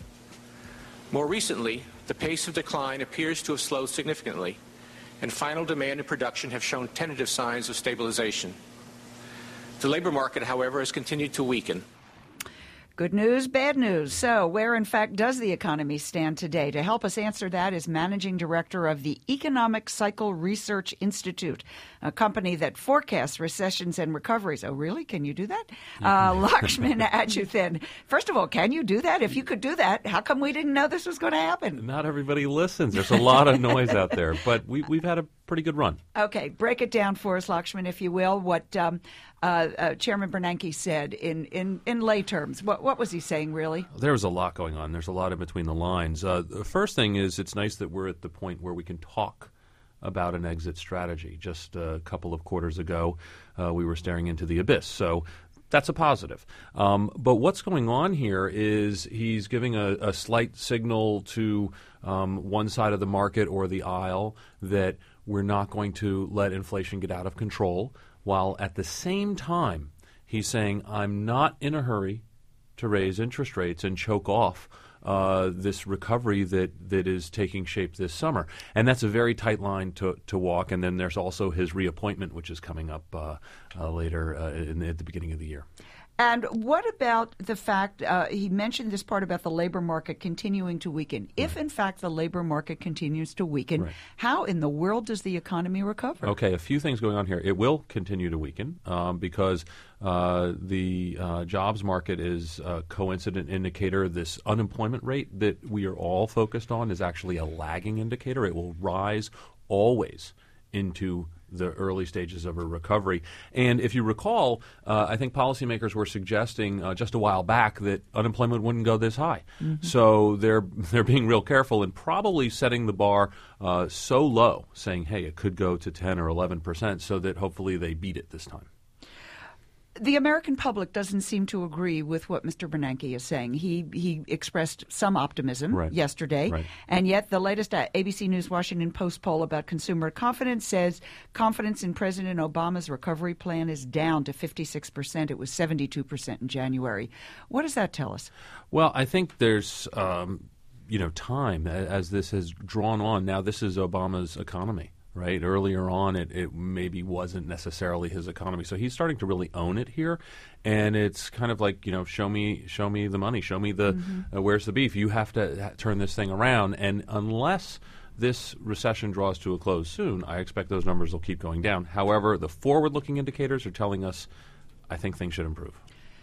More recently, the pace of decline appears to have slowed significantly, and final demand and production have shown tentative signs of stabilization. The labor market, however, has continued to weaken. Good news, bad news. So, where in fact does the economy stand today? To help us answer that is Managing Director of the Economic Cycle Research Institute, a company that forecasts recessions and recoveries. Oh, really? Can you do that? Uh, Lakshman Achuthan. First of all, can you do that? If you could do that, how come we didn't know this was going to happen? Not everybody listens. There's a lot of noise out there, but we, we've had a pretty good run. Okay, break it down for us, Lakshman, if you will, what um, uh, uh, Chairman Bernanke said in, in, in lay terms. What, what was he saying, really? There's a lot going on. There's a lot in between the lines. Uh, the first thing is it's nice that we're at the point where we can talk about an exit strategy. Just a couple of quarters ago, uh, we were staring into the abyss. So that's a positive. Um, but what's going on here is he's giving a, a slight signal to um, one side of the market or the aisle that we're not going to let inflation get out of control, while at the same time he's saying, I'm not in a hurry to raise interest rates and choke off uh, this recovery that, that is taking shape this summer. And that's a very tight line to, to walk. And then there's also his reappointment, which is coming up uh, uh, later uh, in the, at the beginning of the year. And what about the fact, uh, he mentioned this part about the labor market continuing to weaken. Right. If, in fact, the labor market continues to weaken, right. how in the world does the economy recover? Okay, a few things going on here. It will continue to weaken um, because uh, the uh, jobs market is a coincident indicator. This unemployment rate that we are all focused on is actually a lagging indicator. It will rise always into the early stages of a recovery. And if you recall, uh, I think policymakers were suggesting uh, just a while back that unemployment wouldn't go this high. Mm-hmm. So they're they're being real careful and probably setting the bar uh, so low, saying, hey, it could go to ten or eleven percent, so that hopefully they beat it this time. The American public doesn't seem to agree with what Mister Bernanke is saying. He he expressed some optimism right. yesterday, right. and yet the latest A B C News Washington Post poll about consumer confidence says confidence in President Obama's recovery plan is down to fifty-six percent. It was seventy-two percent in January. What does that tell us? Well, I think there's um, you know time as this has drawn on. Now this is Obama's economy. Right. Earlier on, it, it maybe wasn't necessarily his economy. So he's starting to really own it here. And it's kind of like, you know, show me show me the money. Show me the mm-hmm. uh, where's the beef. You have to ha- turn this thing around. And unless this recession draws to a close soon, I expect those numbers will keep going down. However, the forward-looking indicators are telling us I think things should improve.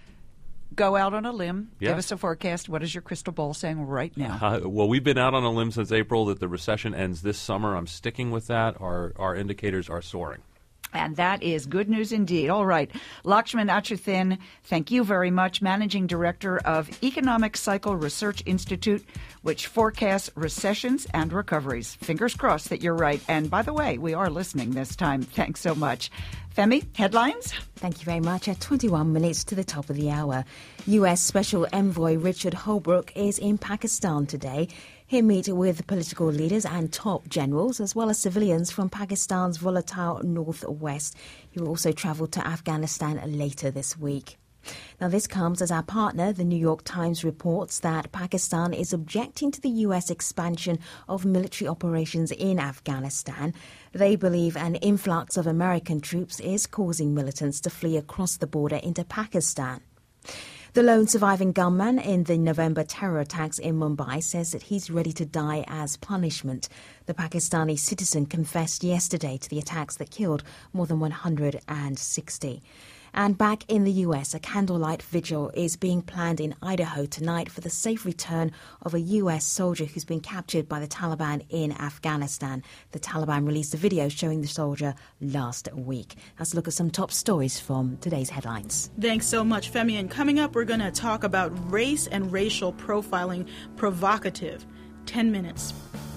Go out on a limb. Yeah. Give us a forecast. What is your crystal ball saying right now? Uh, well, we've been out on a limb since April that the recession ends this summer. I'm sticking with that. Our our indicators are soaring. And that is good news indeed. All right. Lakshman Achuthin, thank you very much. Managing Director of Economic Cycle Research Institute, which forecasts recessions and recoveries. Fingers crossed that you're right. And by the way, we are listening this time. Thanks so much. Femi, headlines? Thank you very much. At twenty-one minutes to the top of the hour, U S Special Envoy Richard Holbrooke is in Pakistan today. He'll meet with political leaders and top generals, as well as civilians from Pakistan's volatile northwest. He will also travel to Afghanistan later this week. Now, this comes as our partner, the New York Times, reports that Pakistan is objecting to the U S expansion of military operations in Afghanistan. They believe an influx of American troops is causing militants to flee across the border into Pakistan. The lone surviving gunman in the November terror attacks in Mumbai says that he's ready to die as punishment. The Pakistani citizen confessed yesterday to the attacks that killed more than one hundred sixty. And back in the U S, a candlelight vigil is being planned in Idaho tonight for the safe return of a U S soldier who's been captured by the Taliban in Afghanistan. The Taliban released a video showing the soldier last week. Let's look at some top stories from today's headlines. Thanks so much, Femi. And coming up, we're going to talk about race and racial profiling provocative. Ten minutes.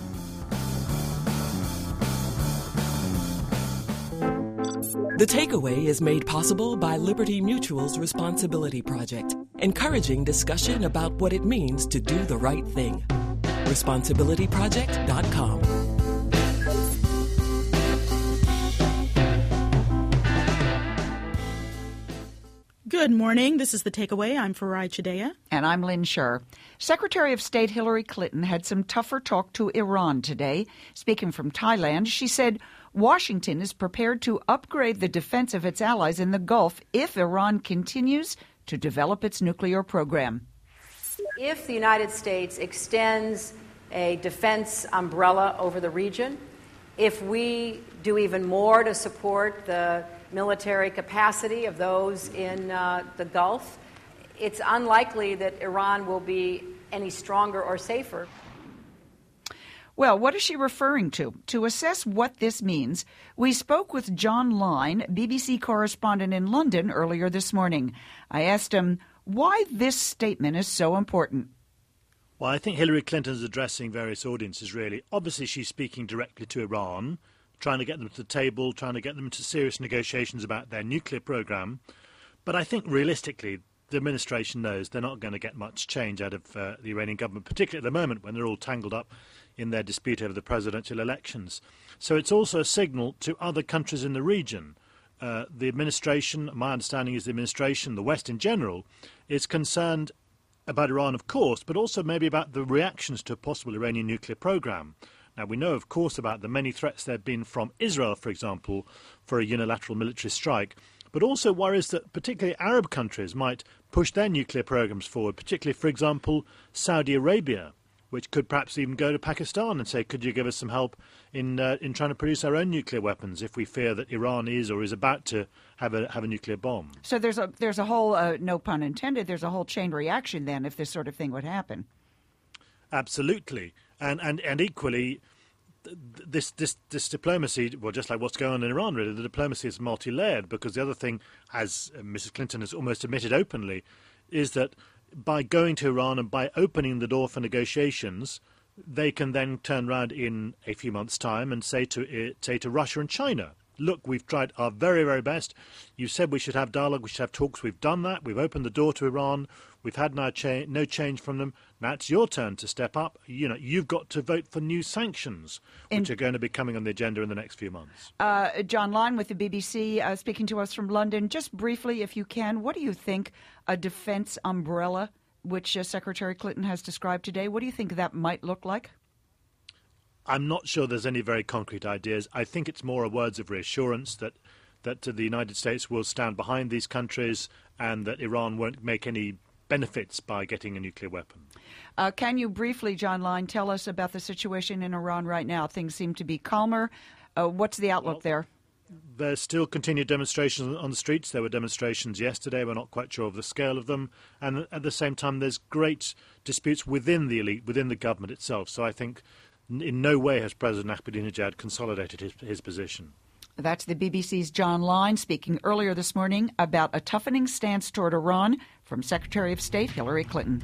The Takeaway is made possible by Liberty Mutual's Responsibility Project, encouraging discussion about what it means to do the right thing. responsibility project dot com. Good morning. This is The Takeaway. I'm Farai Chideya. And I'm Lynn Scher. Secretary of State Hillary Clinton had some tougher talk to Iran today. Speaking from Thailand, she said Washington is prepared to upgrade the defense of its allies in the Gulf if Iran continues to develop its nuclear program. If the United States extends a defense umbrella over the region, if we do even more to support the military capacity of those in uh, the Gulf, it's unlikely that Iran will be any stronger or safer. Well, what is she referring to? To assess what this means, we spoke with John Line, B B C correspondent in London, earlier this morning. I asked him why this statement is so important. Well, I think Hillary Clinton is addressing various audiences, really. Obviously, she's speaking directly to Iran, trying to get them to the table, trying to get them into serious negotiations about their nuclear program. But I think realistically, the administration knows they're not going to get much change out of uh, the Iranian government, particularly at the moment when they're all tangled up in their dispute over the presidential elections. So it's also a signal to other countries in the region. Uh, the administration, my understanding is the administration, the West in general, is concerned about Iran, of course, but also maybe about the reactions to a possible Iranian nuclear program. Now, we know, of course, about the many threats there have been from Israel, for example, for a unilateral military strike. but also worries that particularly Arab countries might push their nuclear programs forward, particularly, for example, Saudi Arabia, which could perhaps even go to Pakistan and say, could you give us some help in uh, in trying to produce our own nuclear weapons if we fear that Iran is or is about to have a have a nuclear bomb? So there's a there's a whole, uh, no pun intended, there's a whole chain reaction then if this sort of thing would happen. Absolutely. And, and, and equally, this, this, this diplomacy, well, just like what's going on in Iran, really, the diplomacy is multi-layered, because the other thing, as Missus Clinton has almost admitted openly, is that by going to Iran and by opening the door for negotiations, they can then turn around in a few months' time and say to it, say to Russia and China, look, we've tried our very, very best. You said we should have dialogue, we should have talks. We've done that. We've opened the door to Iran. We've had no, cha- no change from them. Now it's your turn to step up. You know, you've got to vote for new sanctions, which in, are going to be coming on the agenda in the next few months. Uh, John Lyne with the B B C uh, speaking to us from London. Just briefly, if you can, what do you think a defense umbrella, which uh, Secretary Clinton has described today, what do you think that might look like? I'm not sure there's any very concrete ideas. I think it's more a words of reassurance that that uh, the United States will stand behind these countries and that Iran won't make any benefits by getting a nuclear weapon. Uh, can you briefly, John Lyne, tell us about the situation in Iran right now? Things seem to be calmer. Uh, what's the outlook well, there? There's still continued demonstrations on the streets. There were demonstrations yesterday. We're not quite sure of the scale of them. And at the same time, there's great disputes within the elite, within the government itself. So I think in no way has President Ahmadinejad consolidated his, his position. That's the B B C's John Lyne speaking earlier this morning about a toughening stance toward Iran from Secretary of State Hillary Clinton.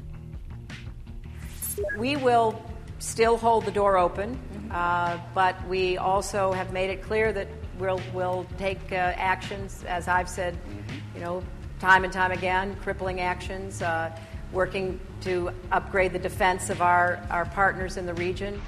We will still hold the door open, uh, but we also have made it clear that we'll, we'll take uh, actions, as I've said, you know, time and time again, crippling actions, uh, working to upgrade the defense of our, our partners in the region.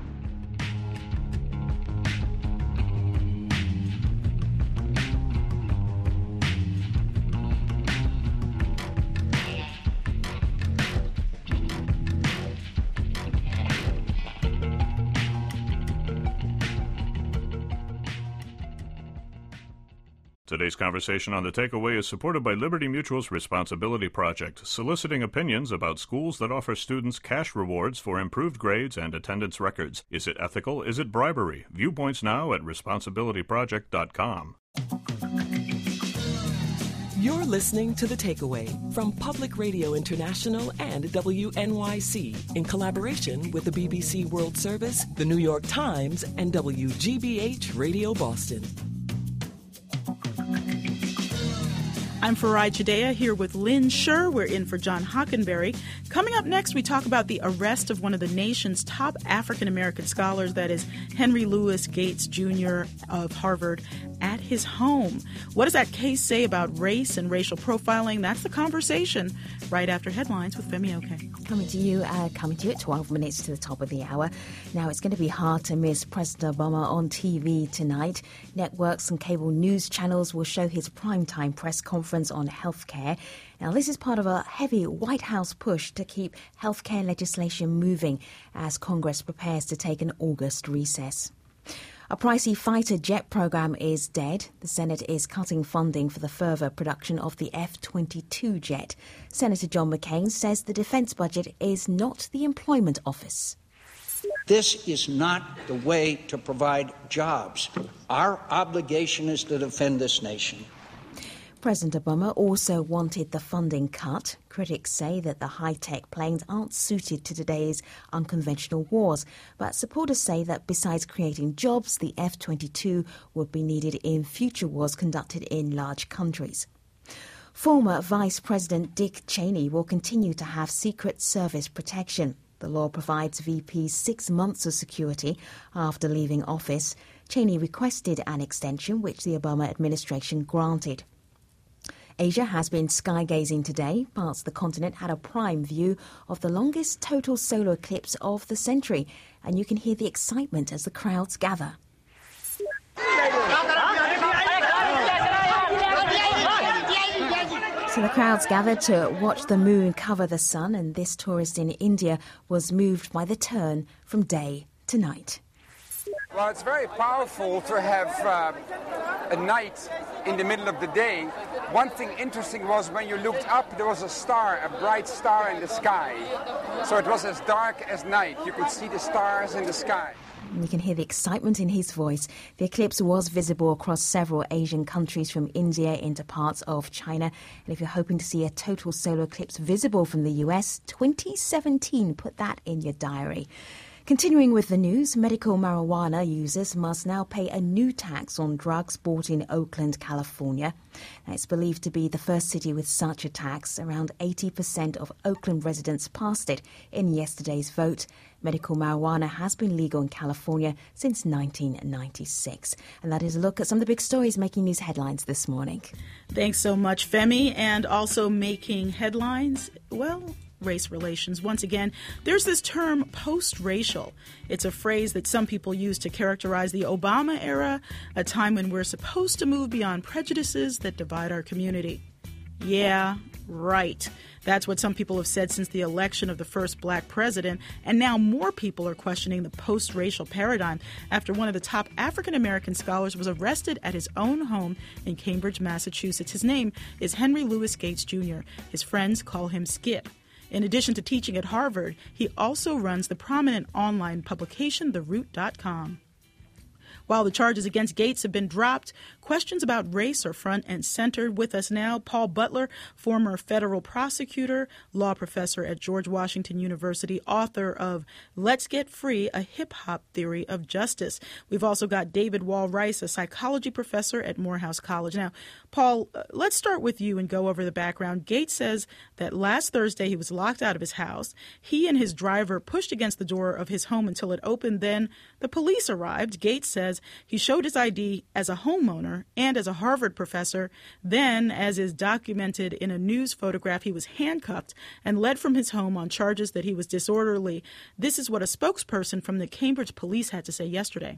Today's conversation on The Takeaway is supported by Liberty Mutual's Responsibility Project, soliciting opinions about schools that offer students cash rewards for improved grades and attendance records. Is it ethical? Is it bribery? Viewpoints now at responsibility project dot com. You're listening to The Takeaway from Public Radio International and W N Y C in collaboration with the B B C World Service, the New York Times, and W G B H Radio Boston. I'm Farai Chideya here with Lynn Scher. We're in for John Hockenberry. Coming up next, we talk about the arrest of one of the nation's top African-American scholars, that is Henry Louis Gates, Junior of Harvard, at his home. What does that case say about race and racial profiling? That's the conversation right after headlines with Femi Oke. Coming to you, uh, coming to you at twelve minutes to the top of the hour. Now, it's going to be hard to miss President Obama on T V tonight. Networks and cable news channels will show his primetime press conference on healthcare. Now, this is part of a heavy White House push to keep healthcare legislation moving as Congress prepares to take an August recess. A pricey fighter jet program is dead. The Senate is cutting funding for the further production of the F twenty-two jet. Senator John McCain says the defense budget is not the employment office. This is not the way to provide jobs. Our obligation is to defend this nation. President Obama also wanted the funding cut. Critics say that the high-tech planes aren't suited to today's unconventional wars, but supporters say that besides creating jobs, the F twenty-two would be needed in future wars conducted in large countries. Former Vice President Dick Cheney will continue to have Secret Service protection. The law provides V Ps six months of security after leaving office. Cheney requested an extension, which the Obama administration granted. Asia has been sky-gazing today. Parts of the continent had a prime view of the longest total solar eclipse of the century, and you can hear the excitement as the crowds gather. So the crowds gathered to watch the moon cover the sun, and this tourist in India was moved by the turn from day to night. Well, it's very powerful to have uh, a night in the middle of the day. One thing interesting was when you looked up, there was a star, a bright star in the sky. So it was as dark as night. You could see the stars in the sky. You can hear the excitement in his voice. The eclipse was visible across several Asian countries, from India into parts of China. And if you're hoping to see a total solar eclipse visible from the U S, twenty seventeen, put that in your diary. Continuing with the news, medical marijuana users must now pay a new tax on drugs bought in Oakland, California. Now, it's believed to be the first city with such a tax. Around eighty percent of Oakland residents passed it in yesterday's vote. Medical marijuana has been legal in California since nineteen ninety-six. And that is a look at some of the big stories making news headlines this morning. Thanks so much, Femi. And also making headlines, well, race relations. Once again, there's this term post-racial. It's a phrase that some people use to characterize the Obama era, a time when we're supposed to move beyond prejudices that divide our community. Yeah, right. That's what some people have said since the election of the first black president, and now more people are questioning the post-racial paradigm after one of the top African-American scholars was arrested at his own home in Cambridge, Massachusetts. His name is Henry Louis Gates Junior His friends call him Skip. In addition to teaching at Harvard, he also runs the prominent online publication the root dot com. While the charges against Gates have been dropped, questions about race are front and center. With us now, Paul Butler, former federal prosecutor, law professor at George Washington University, author of Let's Get Free, a hip-hop theory of justice. We've also got David Wall Rice, a psychology professor at Morehouse College. Now, Paul, uh, let's start with you and go over the background. Gates says that last Thursday he was locked out of his house. He and his driver pushed against the door of his home until it opened. Then the police arrived. Gates says he showed his I D as a homeowner and as a Harvard professor. Then, as is documented in a news photograph, he was handcuffed and led from his home on charges that he was disorderly. This is what a spokesperson from the Cambridge police had to say yesterday.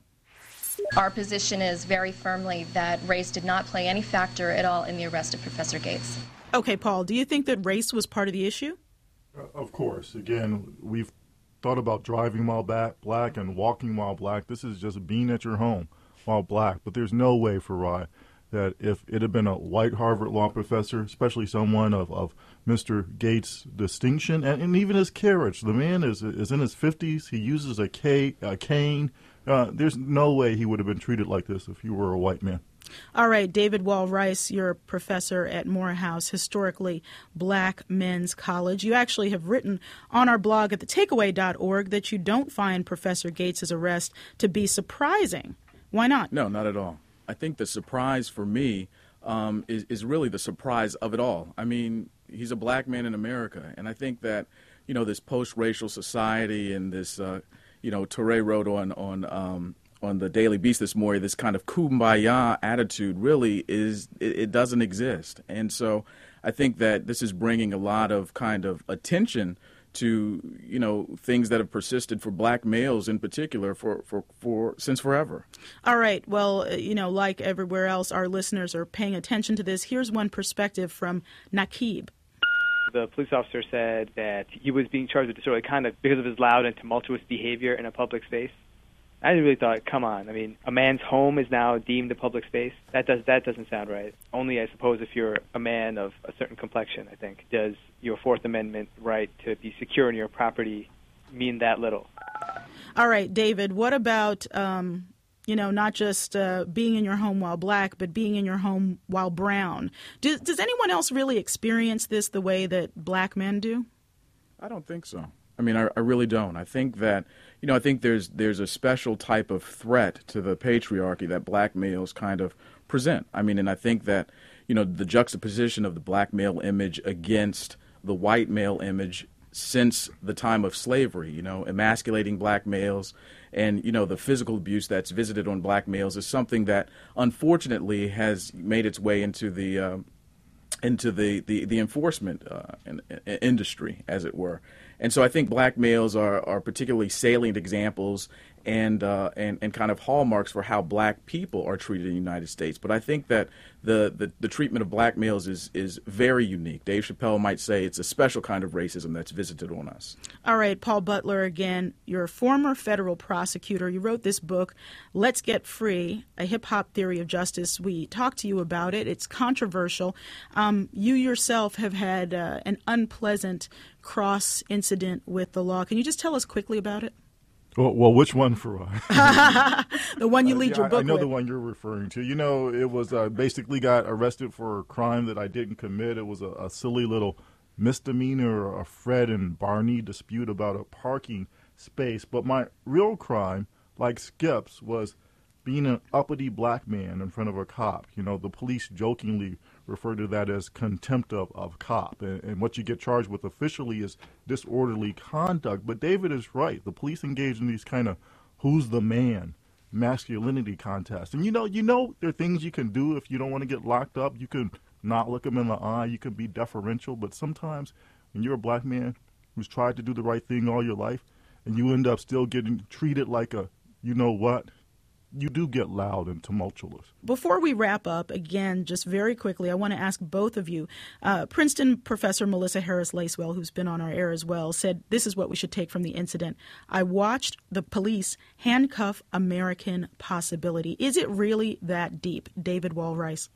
Our position is very firmly that race did not play any factor at all in the arrest of Professor Gates. Okay, Paul, do you think that race was part of the issue? Uh, of course. Again, we've thought about driving while back, black and walking while black. This is just being at your home while black. But there's no way, Farai, that if it had been a white Harvard law professor, especially someone of, of Mister Gates' distinction and, and even his carriage, the man is is in his fifties. He uses a, K, a cane. Uh, there's no way he would have been treated like this if he were a white man. All right, David Wall Rice, you're a professor at Morehouse, historically black men's college. You actually have written on our blog at the takeaway dot org that you don't find Professor Gates' arrest to be surprising. Why not? No, not at all. I think the surprise for me um, is, is really the surprise of it all. I mean, he's a black man in America, and I think that, you know, this post-racial society and this, uh, you know, Touré wrote on on um, on the Daily Beast this morning, this kind of kumbaya attitude really is, it, it doesn't exist. And so I think that this is bringing a lot of kind of attention to, you know, things that have persisted for black males in particular for, for, for since forever. All right. Well, you know, like everywhere else, our listeners are paying attention to this. Here's one perspective from Nakib. The police officer said that he was being charged with disorderly conduct because of his loud and tumultuous behavior in a public space. I really thought, come on. I mean, a man's home is now deemed a public space. That does that doesn't sound right. Only, I suppose, if you're a man of a certain complexion, I think, does your Fourth Amendment right to be secure in your property mean that little. All right, David, what about, um, you know, not just uh, being in your home while black, but being in your home while brown? Do, does anyone else really experience this the way that black men do? I don't think so. I mean, I, I really don't. I think that, you know, I think there's there's a special type of threat to the patriarchy that black males kind of present. I mean, and I think that, you know, the juxtaposition of the black male image against the white male image since the time of slavery, you know, emasculating black males and, you know, the physical abuse that's visited on black males is something that unfortunately has made its way into the uh, into the, the, the enforcement uh, in, in industry, as it were. And so I think black males are, are particularly salient examples and, uh, and and kind of hallmarks for how black people are treated in the United States. But I think that the, the, the treatment of black males is, is very unique. Dave Chappelle might say it's a special kind of racism that's visited on us. All right, Paul Butler again. You're a former federal prosecutor. You wrote this book, Let's Get Free, A Hip-Hop Theory of Justice. We talked to you about it. It's controversial. Um, you yourself have had uh, an unpleasant cross incident with the law. Can you just tell us quickly about it? Well, well which one, Farai? The one you lead uh, yeah, your book I know with. the one you're referring to. You know, it was uh, basically got arrested for a crime that I didn't commit. It was a, a silly little misdemeanor, a Fred and Barney dispute about a parking space. But my real crime, like Skip's, was being an uppity black man in front of a cop. You know, the police jokingly refer to that as contempt of, of cop. And, and what you get charged with officially is disorderly conduct. But David is right. The police engage in these kind of who's the man masculinity contests. And, you know, you know there are things you can do if you don't want to get locked up. You can not look them in the eye. You can be deferential. But sometimes when you're a black man who's tried to do the right thing all your life and you end up still getting treated like a, you know what, you do get loud and tumultuous. Before we wrap up, again, just very quickly, I want to ask both of you. Uh, Princeton professor Melissa Harris Lacewell, who's been on our air as well, said this is what we should take from the incident. I watched the police handcuff American possibility. Is it really that deep? David Wall-Rice.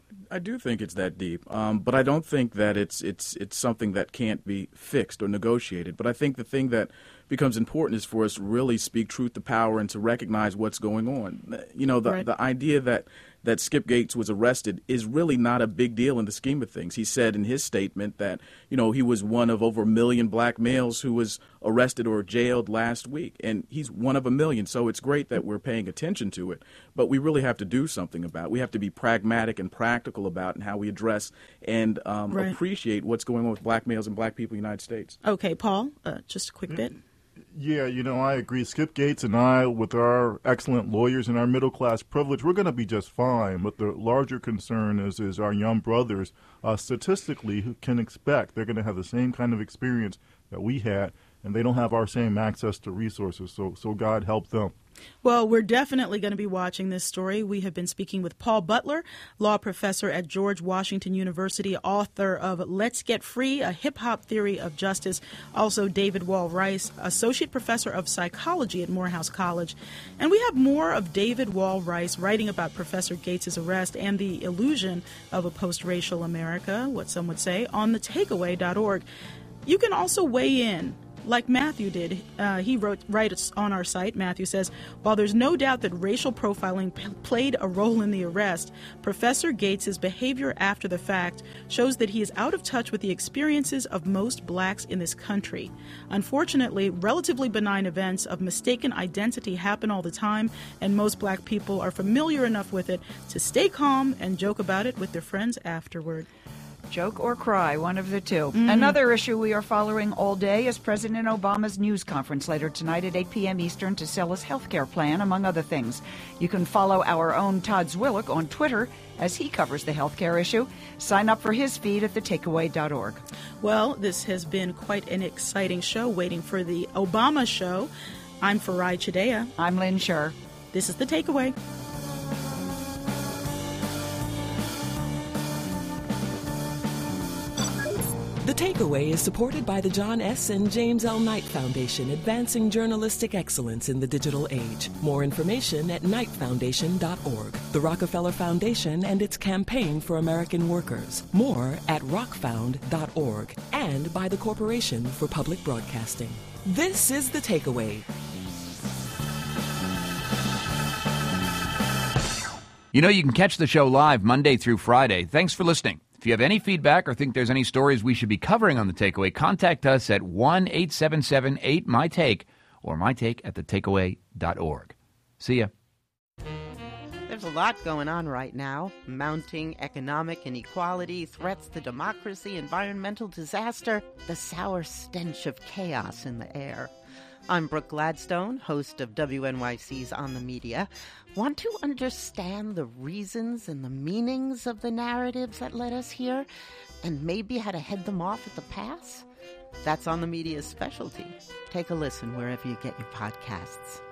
I do think it's that deep, um, but I don't think that it's it's it's something that can't be fixed or negotiated. But I think the thing that becomes important is for us to really speak truth to power and to recognize what's going on. You know, the, right. the idea that, that Skip Gates was arrested is really not a big deal in the scheme of things. He said in his statement that, you know, he was one of over a million black males who was arrested or jailed last week, and he's one of a million. So it's great that we're paying attention to it, but we really have to do something about it. We have to be pragmatic and practical about it and how we address and um, right. appreciate what's going on with black males and black people in the United States. Okay, Paul, uh, just a quick bit. Yeah, you know, I agree. Skip Gates and I, with our excellent lawyers and our middle-class privilege, we're going to be just fine. But the larger concern is is our young brothers, uh, statistically, who can expect they're going to have the same kind of experience that we had, and they don't have our same access to resources. So, so God help them. Well, we're definitely going to be watching this story. We have been speaking with Paul Butler, law professor at George Washington University, author of Let's Get Free, A Hip-Hop Theory of Justice. Also, David Wall-Rice, associate professor of psychology at Morehouse College. And we have more of David Wall-Rice writing about Professor Gates' arrest and the illusion of a post-racial America, what some would say, on the takeaway dot org. You can also weigh in. Like Matthew did, uh, he wrote right on our site. Matthew says, while there's no doubt that racial profiling p- played a role in the arrest, Professor Gates' behavior after the fact shows that he is out of touch with the experiences of most blacks in this country. Unfortunately, relatively benign events of mistaken identity happen all the time, and most black people are familiar enough with it to stay calm and joke about it with their friends afterward. Joke or cry, one of the two. Mm-hmm. Another issue we are following all day is President Obama's news conference later tonight at eight p.m. Eastern to sell his health care plan, among other things. You can follow our own Todd Zwillich on Twitter as he covers the health care issue. Sign up for his feed at the takeaway dot org. Well, this has been quite an exciting show, waiting for the Obama show. I'm Farai Chideya. I'm Lynn Scher. This is The Takeaway. The Takeaway is supported by the John S. and James L. Knight Foundation, advancing journalistic excellence in the digital age. More information at knight foundation dot org. The Rockefeller Foundation and its campaign for American workers. More at rock found dot org. And by the Corporation for Public Broadcasting. This is The Takeaway. You know, you can catch the show live Monday through Friday. Thanks for listening. If you have any feedback or think there's any stories we should be covering on The Takeaway, contact us at one eight seven seven eight M Y take or my take at the takeaway dot org. See ya. There's a lot going on right now. Mounting economic inequality, threats to democracy, environmental disaster, the sour stench of chaos in the air. I'm Brooke Gladstone, host of W N Y C's On the Media. Want to understand the reasons and the meanings of the narratives that led us here, and maybe how to head them off at the pass? That's On the Media's specialty. Take a listen wherever you get your podcasts.